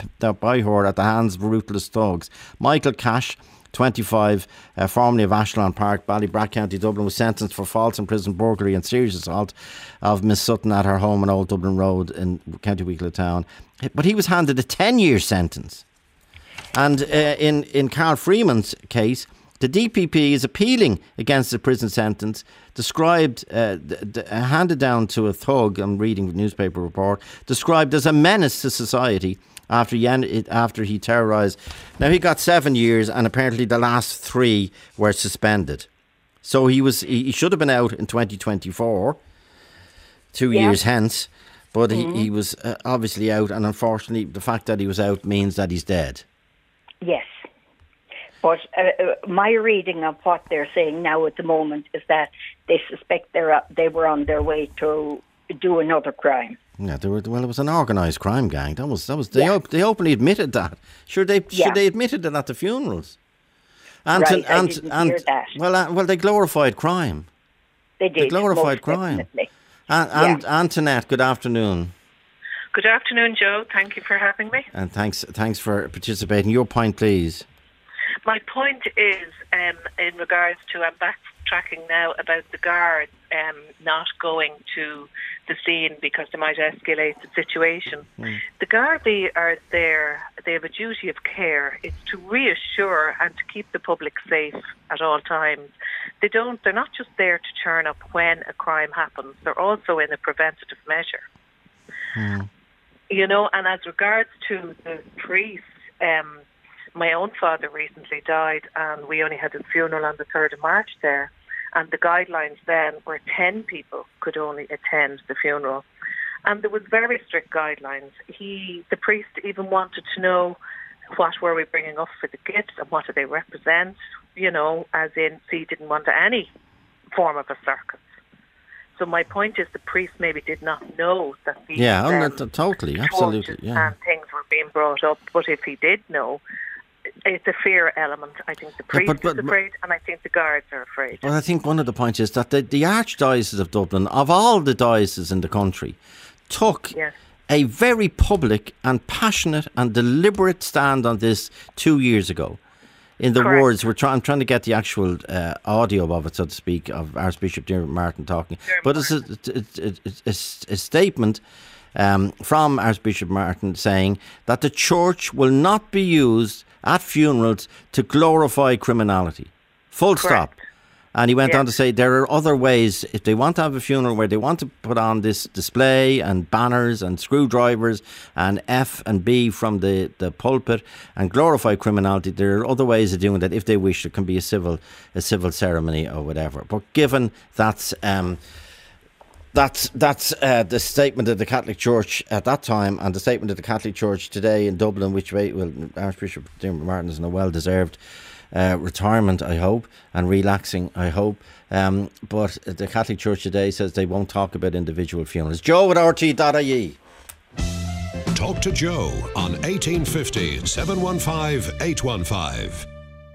her at the hands of ruthless thugs. Michael Cash, 25, formerly of Ashland Park, Ballybrack, County Dublin, was sentenced for false imprisoned burglary and serious assault of Miss Sutton at her home in Old Dublin Road in County Wicklow Town. But he was handed a 10-year sentence. And in Carl Freeman's case, the DPP is appealing against the prison sentence, described, handed down to a thug, I'm reading the newspaper report, described as a menace to society after he terrorised. Now, he got 7 years, and apparently the last 3 were suspended. So he should have been out in 2024, 2 years hence, but he was obviously out, and unfortunately the fact that he was out means that he's dead. Yes. But my reading of what they're saying now at the moment is that they suspect they were on their way to do another crime. Yeah, it was an organised crime gang. That was. They openly admitted that. They admitted it at the funerals. I didn't hear that. Well, they glorified crime. They did. They glorified crime. Definitely. Antoinette, good afternoon. Good afternoon, Joe. Thank you for having me. And thanks for participating. Your point, please. My point is, in regards to, I'm backtracking now about the guards not going to the scene because they might escalate the situation. The Gardaí are there, they have a duty of care. It's to reassure and to keep the public safe at all times. They're not just there to turn up when a crime happens, they're also in a preventative measure. You know, and as regards to the priests, my own father recently died, and we only had his funeral on the 3rd of March there. And the guidelines then were 10 people could only attend the funeral. And there was very strict guidelines. The priest even wanted to know what were we bringing up for the gifts and what do they represent, you know, as in, he didn't want any form of a circus. So my point is the priest maybe did not know that these totally, absolutely, and things were being brought up. But if he did know, it's a fear element. I think the priest is afraid, and I think the guards are afraid. Well, I think one of the points is that the Archdiocese of Dublin, of all the dioceses in the country, took a very public and passionate and deliberate stand on this 2 years ago. In the words, I'm trying to get the actual audio of it, so to speak, of Archbishop Dermot Martin talking. But it's a statement from Archbishop Martin saying that the church will not be used at funerals to glorify criminality. Full stop. And he went on to say there are other ways, if they want to have a funeral where they want to put on this display and banners and screwdrivers and F and B from the pulpit and glorify criminality, there are other ways of doing that if they wish. It can be a civil ceremony or whatever. But given that's the statement of the Catholic Church at that time and the statement of the Catholic Church today in Dublin, which Archbishop Dermot Martin is in a well-deserved retirement, I hope, and relaxing, I hope. But the Catholic Church today says they won't talk about individual funerals. Joe at RT.ie. Talk to Joe on 1850 715 815.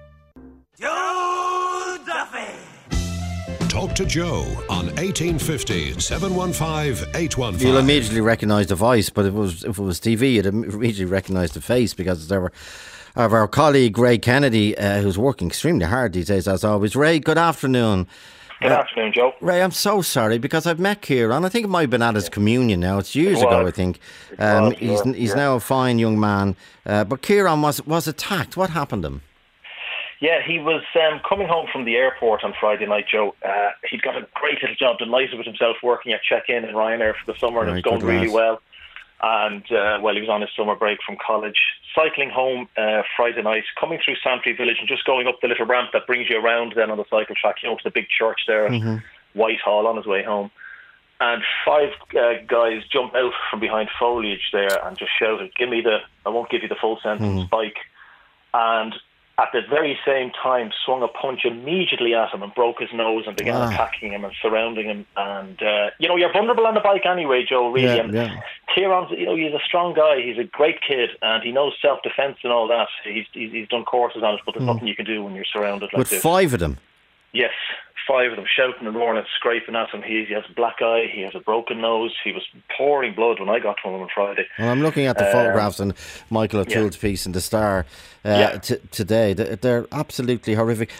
Joe Duffy. Talk to Joe on 1850 715 815. You'll immediately recognise the voice, but if it was TV, you'd immediately recognise the face, because there were of our colleague Ray Kennedy, who's working extremely hard these days, as always. Ray, good afternoon. Good afternoon, Joe. Ray, I'm so sorry, because I've met Kieran. I think it might have been at his communion now. It's years ago, I think. He's now a fine young man. But Kieran was attacked. What happened to him? Yeah, he was coming home from the airport on Friday night, Joe. He'd got a great little job, delighted with himself, working at check-in in Ryanair for the summer, and it was going really well. And, he was on his summer break from college, cycling home Friday night, coming through Santry Village and just going up the little ramp that brings you around then on the cycle track, to the big church there at Whitehall on his way home. And 5 guys jumped out from behind foliage there and just shouted, I won't give you the full sentence, bike. And at the very same time swung a punch immediately at him and broke his nose and began attacking him and surrounding him. And, you're vulnerable on the bike anyway, Joe, really. Kieran's, he's a strong guy. He's a great kid and he knows self-defence and all that. He's done courses on it, but there's nothing you can do when you're surrounded like this. With 5 of them? Yes, 5 of them shouting and roaring and scraping at him. He has a black eye, he has a broken nose. He was pouring blood when I got to him on Friday. Well, I'm looking at the photographs in Michael O'Toole's piece in The Star today. They're absolutely horrific.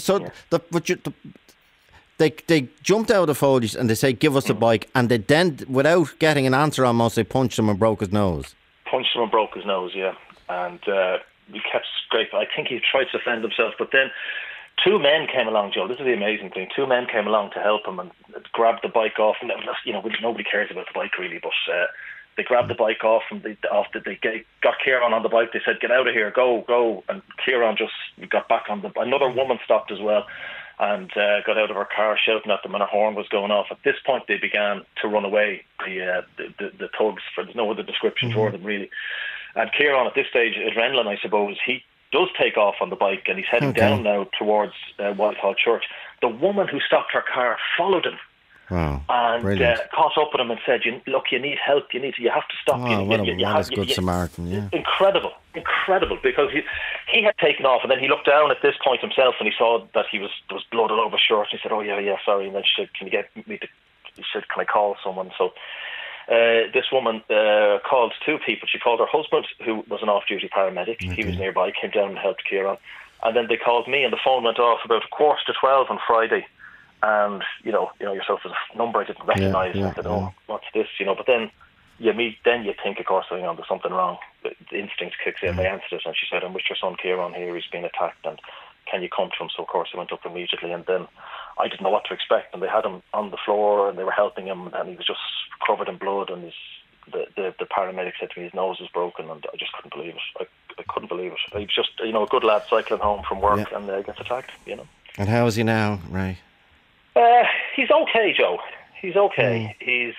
They jumped out of the foliage and they say, give us a bike, and they then, without getting an answer almost, they punched him and broke his nose. Punched him and broke his nose, yeah. And he kept scraping. I think he tried to defend himself, but then 2 men came along, Joe. This is the amazing thing. 2 men came along to help him and grabbed the bike off. And nobody cares about the bike really, but they grabbed the bike off and they got Kieran on the bike. They said, "Get out of here, go!" And Kieran just got back on the. Another woman stopped as well and got out of her car, shouting at them, and her horn was going off. At this point, they began to run away. The thugs. There's no other description for them really. And Kieran, at this stage, adrenaline, I suppose, he does take off on the bike and he's heading down now towards Whitehall Church. The woman who stopped her car followed him and caught up with him and said, "Look, you need help. You have to stop. Good Samaritan, yeah. Incredible, because he had taken off and then he looked down at this point himself and he saw that there was blood all over his shirt. And he said, "Oh yeah, sorry." And then she said, "Can you get me to?" He said, "Can I call someone?" So this woman called 2 people. She called her husband, who was an off-duty paramedic. He was nearby, came down and helped Kieran. And then they called me, and the phone went off about 11:15 on Friday. And yourself as a number I didn't recognise. I said, "Oh, what's this?" But then you think, of course, there's something wrong. The instinct kicks in. They answered it, and she said, "I'm with your son Kieran here. He's been attacked, and can you come to him?" So of course I went up immediately, and then I didn't know what to expect, and they had him on the floor and they were helping him, and he was just covered in blood, and the paramedic said to me his nose was broken, and I just couldn't believe it. I couldn't believe it. He was just a good lad cycling home from work and gets attacked. And how is he now, Ray? He's okay, Joe. He's okay.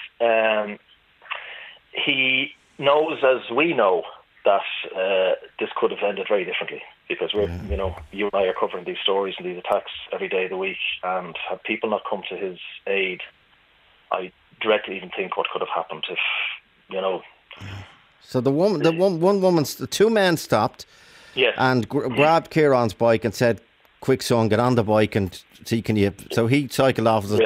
He knows, as we know, that this could have ended very differently, because you and I are covering these stories and these attacks every day of the week, and had people not come to his aid, I dread to even think what could have happened if. So the 2 men stopped, and grabbed Kieran's bike and said, "Quick, son, get on the bike and see, can you?" So he cycled off. The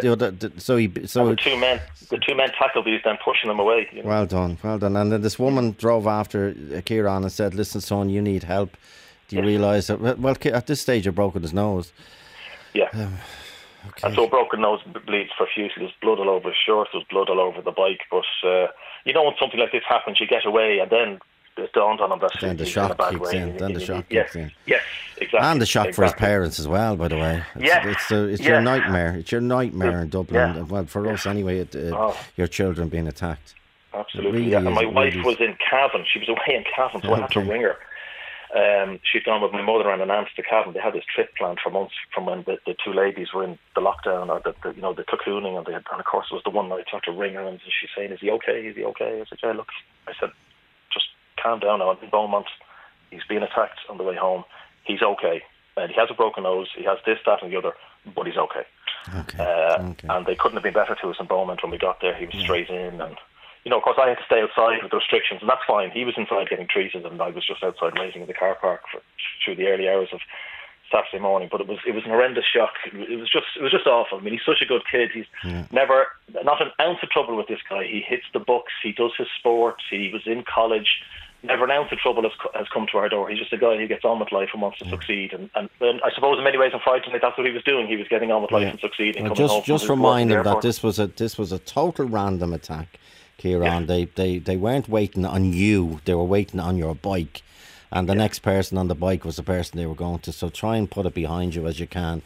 2 men tackled these, then pushing them away. Well done. And then this woman drove after Kieran and said, "Listen, son, you need help. Do you realise that?" Well, at this stage, you've broken his nose. Yeah. And so a broken nose bleeds profusely. There's blood all over his shirt. There's blood all over the bike. But when something like this happens, you get away, and then it dawned on him that then the shock kicks in. Yes, exactly. And the shock for his parents as well, by the way. It's your nightmare. It's your nightmare in Dublin. Yeah. Well, for us anyway, your children being attacked. Absolutely, really. And my wife was in Cavan. She was away in Cavan, so I had to ring her. She'd gone with my mother and an aunt to Cavan. They had this trip planned for months from when the 2 ladies were in the lockdown, or the cocooning, and of course it was the one night I had to ring her, and she's saying, "Is he okay? Is he okay?" I said, "Yeah, look," I said, "just calm down now. I'm in Beaumont. He's being attacked on the way home. He's okay. And he has a broken nose. He has this, that, and the other, but he's okay." And they couldn't have been better to us in Beaumont when we got there. He was straight in, and of course, I had to stay outside with the restrictions, and that's fine. He was inside getting treated, and I was just outside waiting in the car park through the early hours of Saturday morning. But it was an horrendous shock. It was just awful. I mean, he's such a good kid. He's never, not an ounce of trouble with this guy. He hits the books. He does his sport. He was in college. Never an ounce of trouble has come to our door. He's just a guy who gets on with life and wants to succeed. And I suppose in many ways on Friday night that's what he was doing. He was getting on with life and succeeding. Well, just remind him that this was a total random attack, Kieran. They weren't waiting on you. They were waiting on your bike. And the next person on the bike was the person they were going to. So try and put it behind you as you can,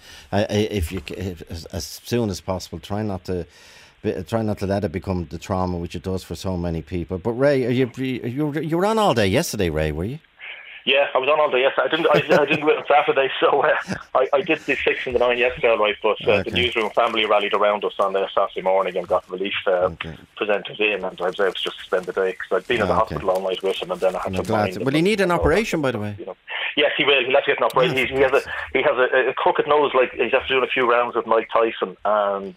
as soon as possible. Try not to let it become the trauma which it does for so many people. But Ray, you were on all day yesterday, Ray, were you? Yeah, I was on all day yesterday. I didn't do it on Saturday, so I did the 6 and the 9 yesterday, all right. But the newsroom family rallied around us on Saturday morning and got relief presenters in, and I was able to just spend the day because I'd been in the hospital all night with him, and then I had to. Will he need an operation, by the way? Yes, he will. He'll have to get an operation. He has a crooked nose. Like he's after doing a few rounds with Mike Tyson, and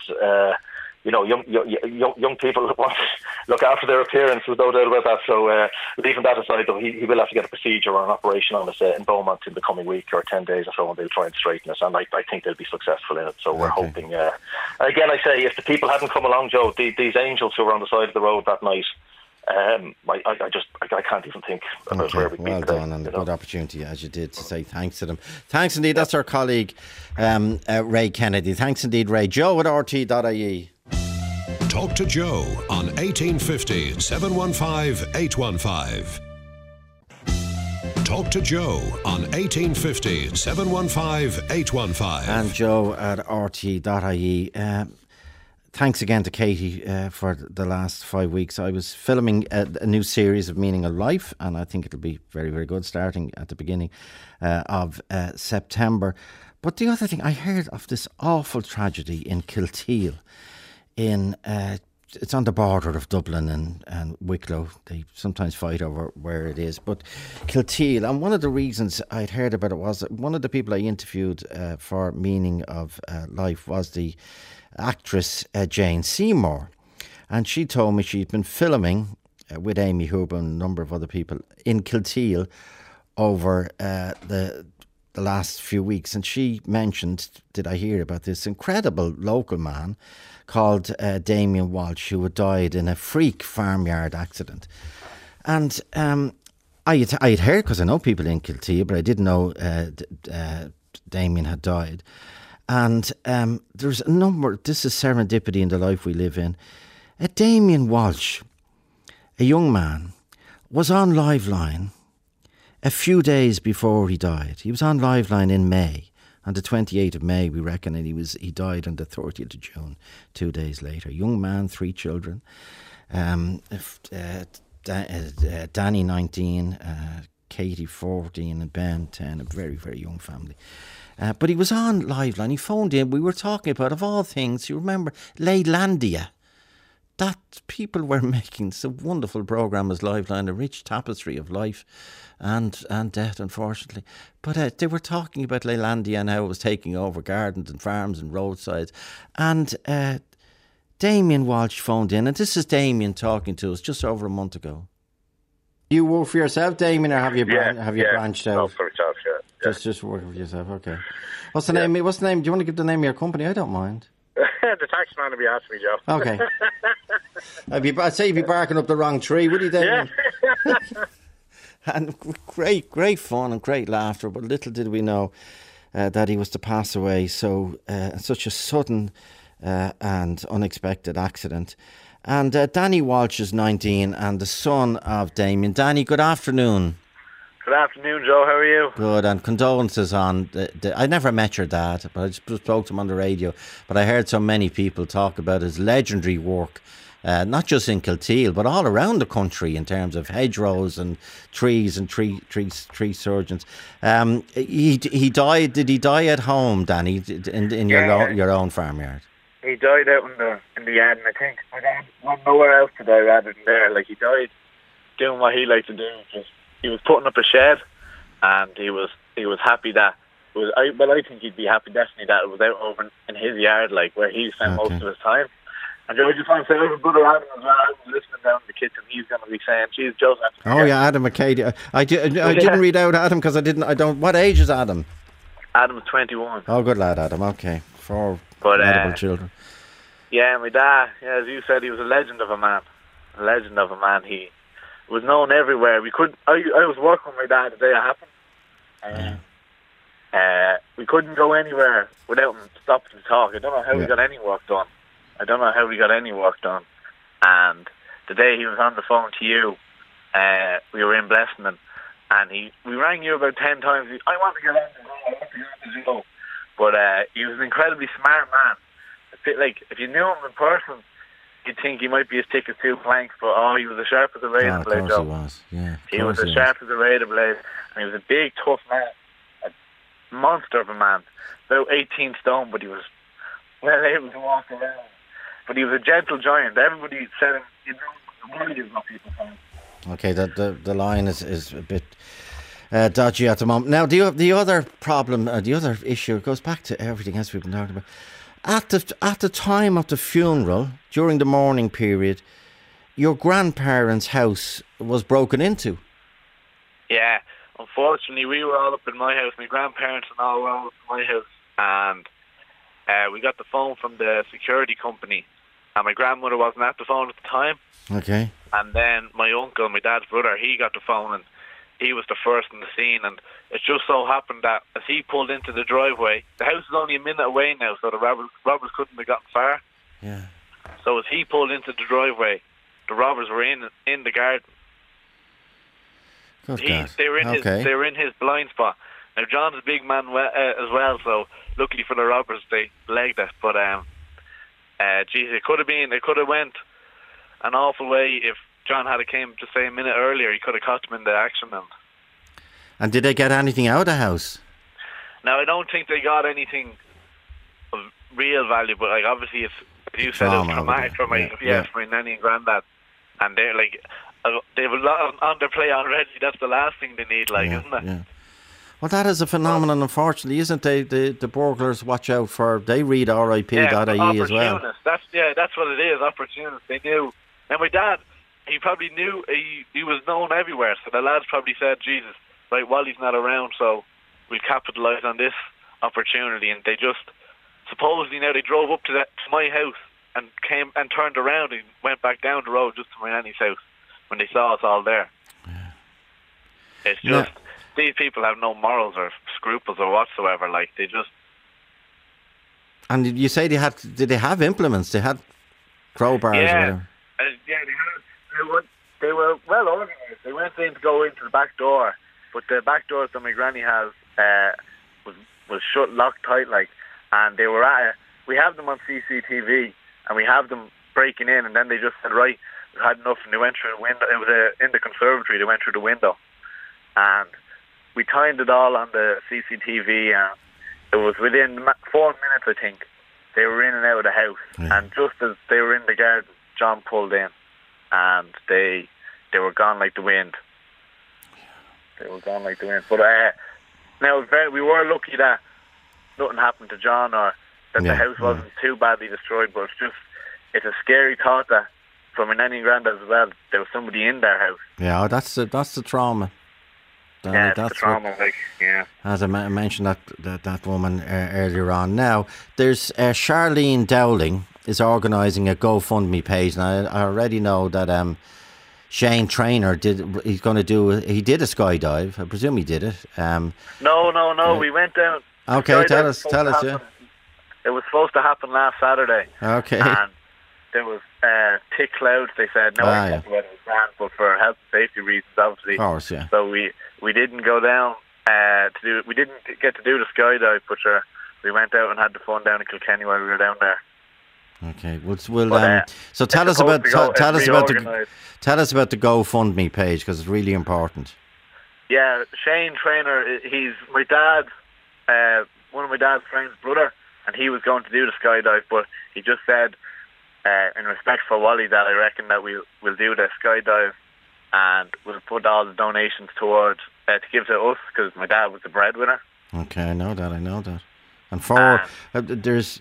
young people want to look after their appearance. There's no doubt about that. So leaving that aside, though, he will have to get a procedure or an operation on us in Beaumont in the coming week or 10 days or so, and they'll try and straighten us. And I think they'll be successful in it. So we're hoping. Again, I say, if the people hadn't come along, Joe, these angels who were on the side of the road that night. I can't even think about where we'd be. Well done, and a good opportunity, as you did, to say thanks to them. Thanks indeed. That's our colleague Ray Kennedy. Thanks indeed, Ray. Joe at RT.ie. Talk to Joe on 1850 715 815. Talk to Joe on 1850 715 815. And Joe at RT.ie. Thanks again to Katie for the last 5 weeks. I was filming a new series of Meaning of Life, and I think it'll be very, very good, starting at the beginning of September. But the other thing, I heard of this awful tragedy in Kilteal. It's on the border of Dublin and Wicklow. They sometimes fight over where it is. But Kilteal, and one of the reasons I'd heard about it was that one of the people I interviewed for Meaning of Life was the actress Jane Seymour, and she told me she'd been filming with Amy Huber and a number of other people in Kilteal over the last few weeks, and she mentioned, did I hear about this incredible local man called Damien Walsh, who had died in a freak farmyard accident. And I had heard, because I know people in Kilteal, but I didn't know Damien had died. And there's a number, this is serendipity in the life we live in. Damien Walsh, a young man, was on Liveline a few days before he died. He was on Liveline in May, on the 28th of May, we reckon, and he died on the 30th of June, 2 days later. Young man, 3 children. Danny, 19, Katie, 14, and Ben, 10, a very, very young family. But he was on Liveline. He phoned in. We were talking about, of all things, you remember, Leylandia. That people were making some wonderful programme as Liveline, a rich tapestry of life and death, unfortunately. But they were talking about Leylandia and how it was taking over gardens and farms and roadsides. And Damien Walsh phoned in, and this is Damien talking to us just over a month ago. You work for yourself, Damien, or have you branched out? No, for myself, yeah. Just working for yourself, okay. What's the name? What's the name? Do you want to give the name of your company? I don't mind. The tax man will be asking me, Joe. Okay. I'd say you'd be barking up the wrong tree, would you, Damien? Yeah. And great fun and great laughter, but little did we know that he was to pass away such a sudden and unexpected accident. And Danny Walsh is 19 and the son of Damien. Danny, good afternoon. Good afternoon, Joe. How are you? Good, and condolences on I never met your dad, but I just spoke to him on the radio. But I heard so many people talk about his legendary work, not just in Kilteal, but all around the country in terms of hedgerows and trees and tree surgeons. He died. Did he die at home, Danny, in your own farmyard? He died out in the yard, and I think my dad went nowhere else to die rather than there. Like, he died doing what he liked to do. He was putting up a shed, and he was happy that I think he'd be happy definitely that it was out over in his yard, like where he spent most of his time. And I just want to say, I was good at Adam as well. I was listening down in the kitchen. He's going to be saying, "Geez, Joe's." Oh yeah, Adam McCady. I didn't read out Adam because I don't. What age is Adam? Adam's 21. Oh, good lad, Adam. Okay, 4 incredible children. Yeah, my dad. Yeah, as you said, he was a legend of a man. A legend of a man. He was known everywhere. I was working with my dad the day it happened. We couldn't go anywhere without him stopping to talk. I don't know how we got any work done. And the day he was on the phone to you, we were in Blessington, and we rang you about 10 times. I want to get on the go. But he was an incredibly smart man. Like, if you knew him in person, you'd think he might be as thick as 2 planks, but he was as sharp as a razor blade. He was, yeah. He was as sharp as a razor blade, and he was a big, tough man, a monster of a man, about 18 stone, but he was well able to walk around. But he was a gentle giant. Everybody said him, the world is what people found. Okay, the line is a dodgy at the moment. Now, the other problem, the other issue, it goes back to everything else we've been talking about. At the time of the funeral, during the mourning period, your grandparents' house was broken into. Yeah, unfortunately, we were all up in my house. My grandparents and all were all up in my house, and we got the phone from the security company, and my grandmother wasn't at the phone at the time. Okay. And then my uncle, my dad's brother, he got the phone, and he was the first in the scene. And it just so happened that as he pulled into the driveway, the house is only a minute away now, so the robbers couldn't have gotten far. Yeah. So as he pulled into the driveway, the robbers were in the garden. They were in his blind spot. Now John's a big man as well, so luckily for the robbers, they legged it. But it could have went an awful way if John had came just say a minute earlier. He could have caught them in the action. And did they get anything out of the house? Now I don't think they got anything of real value, but like obviously it's, as you said, it was traumatic for my for my nanny and granddad, and they're like they have a lot on their plate already. That's the last thing they need, isn't it? Yeah. Well, that is a phenomenon, unfortunately, isn't it? The burglars watch out for. They read RIP.ie as well. That's what it is. Opportunists. They knew. And my dad, he probably knew. He was known everywhere. So the lads probably said, "Jesus, right, Wally's not around, so we'll capitalise on this opportunity." And they just supposedly now they drove up to my house and came and turned around and went back down the road just to my nanny's house when they saw us all there. Yeah. It's just these people have no morals or scruples or whatsoever. Like they just. And you say they had? Did they have implements? They had crowbars. Yeah, or whatever. They were well organised. They went in to go into the back door, but the back door that my granny has was shut, locked tight, and they were at it. We have them on CCTV, and we have them breaking in, and then they just said, right, we've had enough, and they went through the window. It was in the conservatory. They went through the window, and we timed it all on the CCTV, and it was within 4 minutes, I think, they were in and out of the house, and just as they were in the garden, John pulled in, and they were gone like the wind. They were gone like the wind. But now we were lucky that nothing happened to John, or that the house wasn't too badly destroyed. But it's a scary thought that for my nanny and granddad as well, there was somebody in their house. Yeah, that's the trauma. That's the trauma. As I mentioned that woman earlier on. Now there's Charlene Dowling is organising a GoFundMe page, and I already know that Shane Traynor did a skydive. I presume he did it. No. We went down. Okay, tell us. Yeah. It was supposed to happen last Saturday. Okay. And there was thick clouds. They said no. It was planned, but for health and safety reasons, obviously. Of course, yeah. So we didn't go down we didn't get to do the skydive, but we went out and had the fun down in Kilkenny while we were down there. Okay, so tell us about the GoFundMe page, because it's really important. Yeah, Shane Traynor, he's my dad's one of my dad's friend's brother, and he was going to do the skydive, but he just said, in respect for Wally, that I reckon that we'll do the skydive, and we'll put all the donations towards to give to us, because my dad was the breadwinner. Okay, I know that. And there's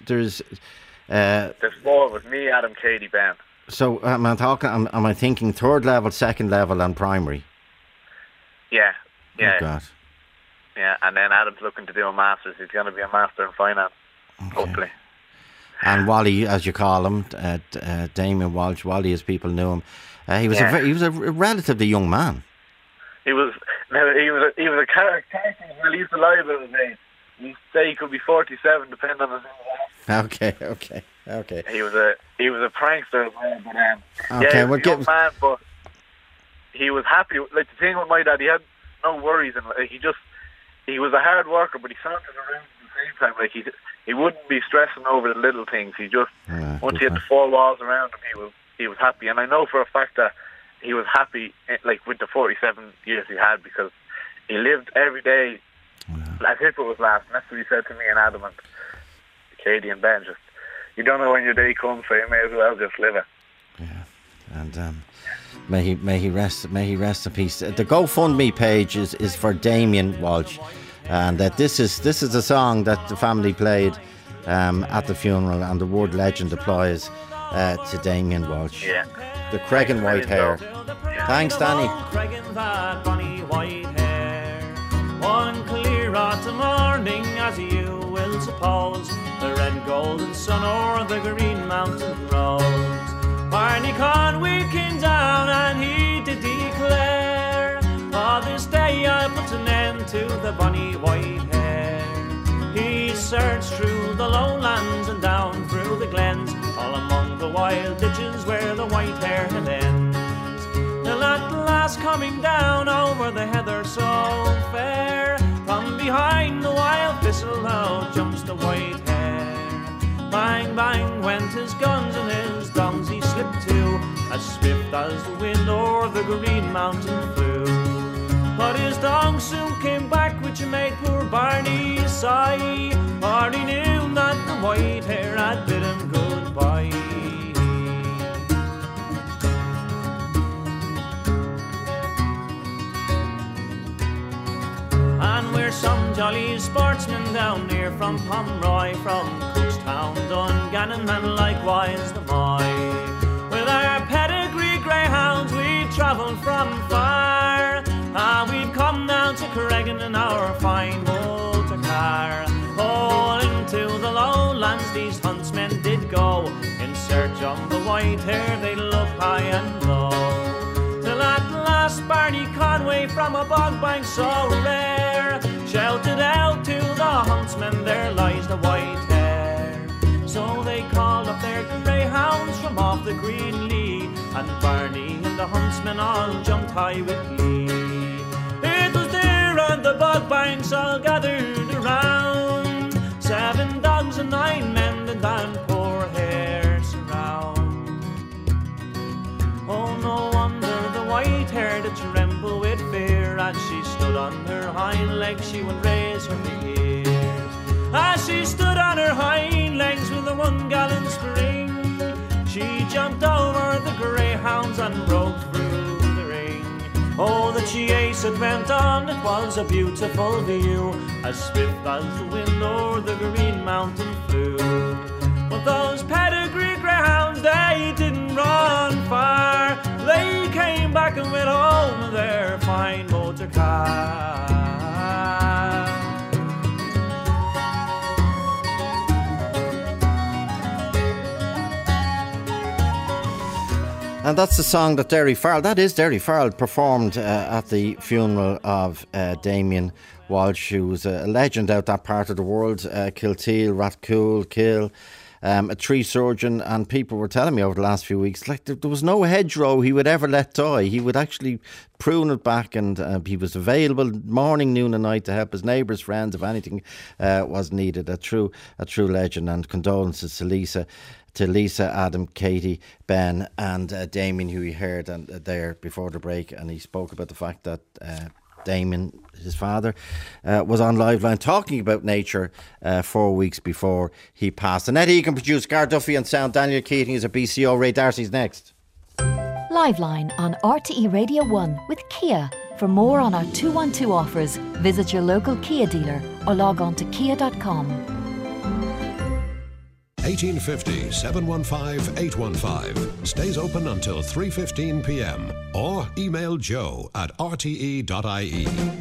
4 with me, Adam, Katie, Ben. So am I thinking third level, second level, and primary? Yeah. Oh God. Yeah, and then Adam's looking to do a master's. He's going to be a master in finance, hopefully. And Wally, as you call him, Damien Walsh, Wally, as people knew him, he was a relatively young man. He was a character. Well, he used to lie about his age. He say he could be 47, depending on his age. Okay. He was a prankster as well, but okay, he was a young man, but he was happy. Like the thing with my dad, he had no worries, and he was a hard worker, but he sauntered around at the same time. Like he wouldn't be stressing over the little things. He just once he had the 4 walls around him, he was happy. And I know for a fact that he was happy, like with the 47 years he had, because he lived every day as if it was last. And that's what he said to me and Adam and Katie and Ben. Just, you don't know when your day comes, so you may as well just live it. Yeah, And may he rest in peace. The GoFundMe page is for Damien Walsh, and this is a song that the family played at the funeral, and the word legend applies to Damien Walsh. Yeah. The Cregan white hair. Thanks, Danny. Cregan that bonny white hair. One clear autumn morning, as you will suppose, the red golden sun o'er the green mountain rose. Barney Conway came down and he did declare, for this day I put an end to the bonny white hair. He searched through the lowlands and down through the glens, all among the wild ditches where the white hair had ends. Till at last coming down over the heather so fair, from behind the wild thistle out jumps the white hair. Bang, bang went his guns and his dongs he slipped to, as swift as the wind o'er the green mountain flew. But his dong soon came back, which made poor Barney sigh, for he knew that the white hair had bid him goodbye. And we're some jolly sportsmen down near from Pomeroy, from Cookstown, Dungannon, and likewise the Moy. With our pedigree greyhounds we travelled from far, and we'd come down to Cregan in our fine motor car. Oh, into the lowlands these huntsmen did go, in search of the white hair they'd look high and low. Till at last Barney Conway from a bog bank so rare shouted out to the huntsmen, there lies the white hair. So they called up their greyhounds from off the green lea, and Barney and the huntsmen all jumped high with glee. It was there on the bog banks all gathered around, 7 dogs and 9 men and then poor hair surround. Oh, no wonder the white hair did tremble with fear, as she stood on her hind legs she would raise her ears. As she stood on her hind legs with a 1 gallon spring, she jumped over the greyhounds and broke through the ring. Oh, the chase it went on, it was a beautiful view, as swift as the wind o'er the green mountain flew. But those pedigree greyhounds, they didn't run far, they came back and went home in their fine motor car. And that's the song that Derry Farrell performed at the funeral of Damien Walsh, who was a legend out that part of the world. Kilteal, Rathcoole, Kill, a tree surgeon, and people were telling me over the last few weeks, like there was no hedgerow he would ever let die. He would actually prune it back, and he was available morning, noon and night to help his neighbours, friends, if anything was needed. A true legend, and condolences to Lisa, Adam, Katie, Ben and Damien, who we heard there before the break, and he spoke about the fact that Damien, his father, was on Liveline talking about nature 4 weeks before he passed. Annette Egan produced, Gar Duffy and sound, Daniel Keating is a BCO, Ray Darcy's next. Liveline on RTE Radio 1 with Kia. For more on our 212 offers, visit your local Kia dealer or log on to kia.com. 1850 715 815 stays open until 3:15 p.m. or email joe@rte.ie.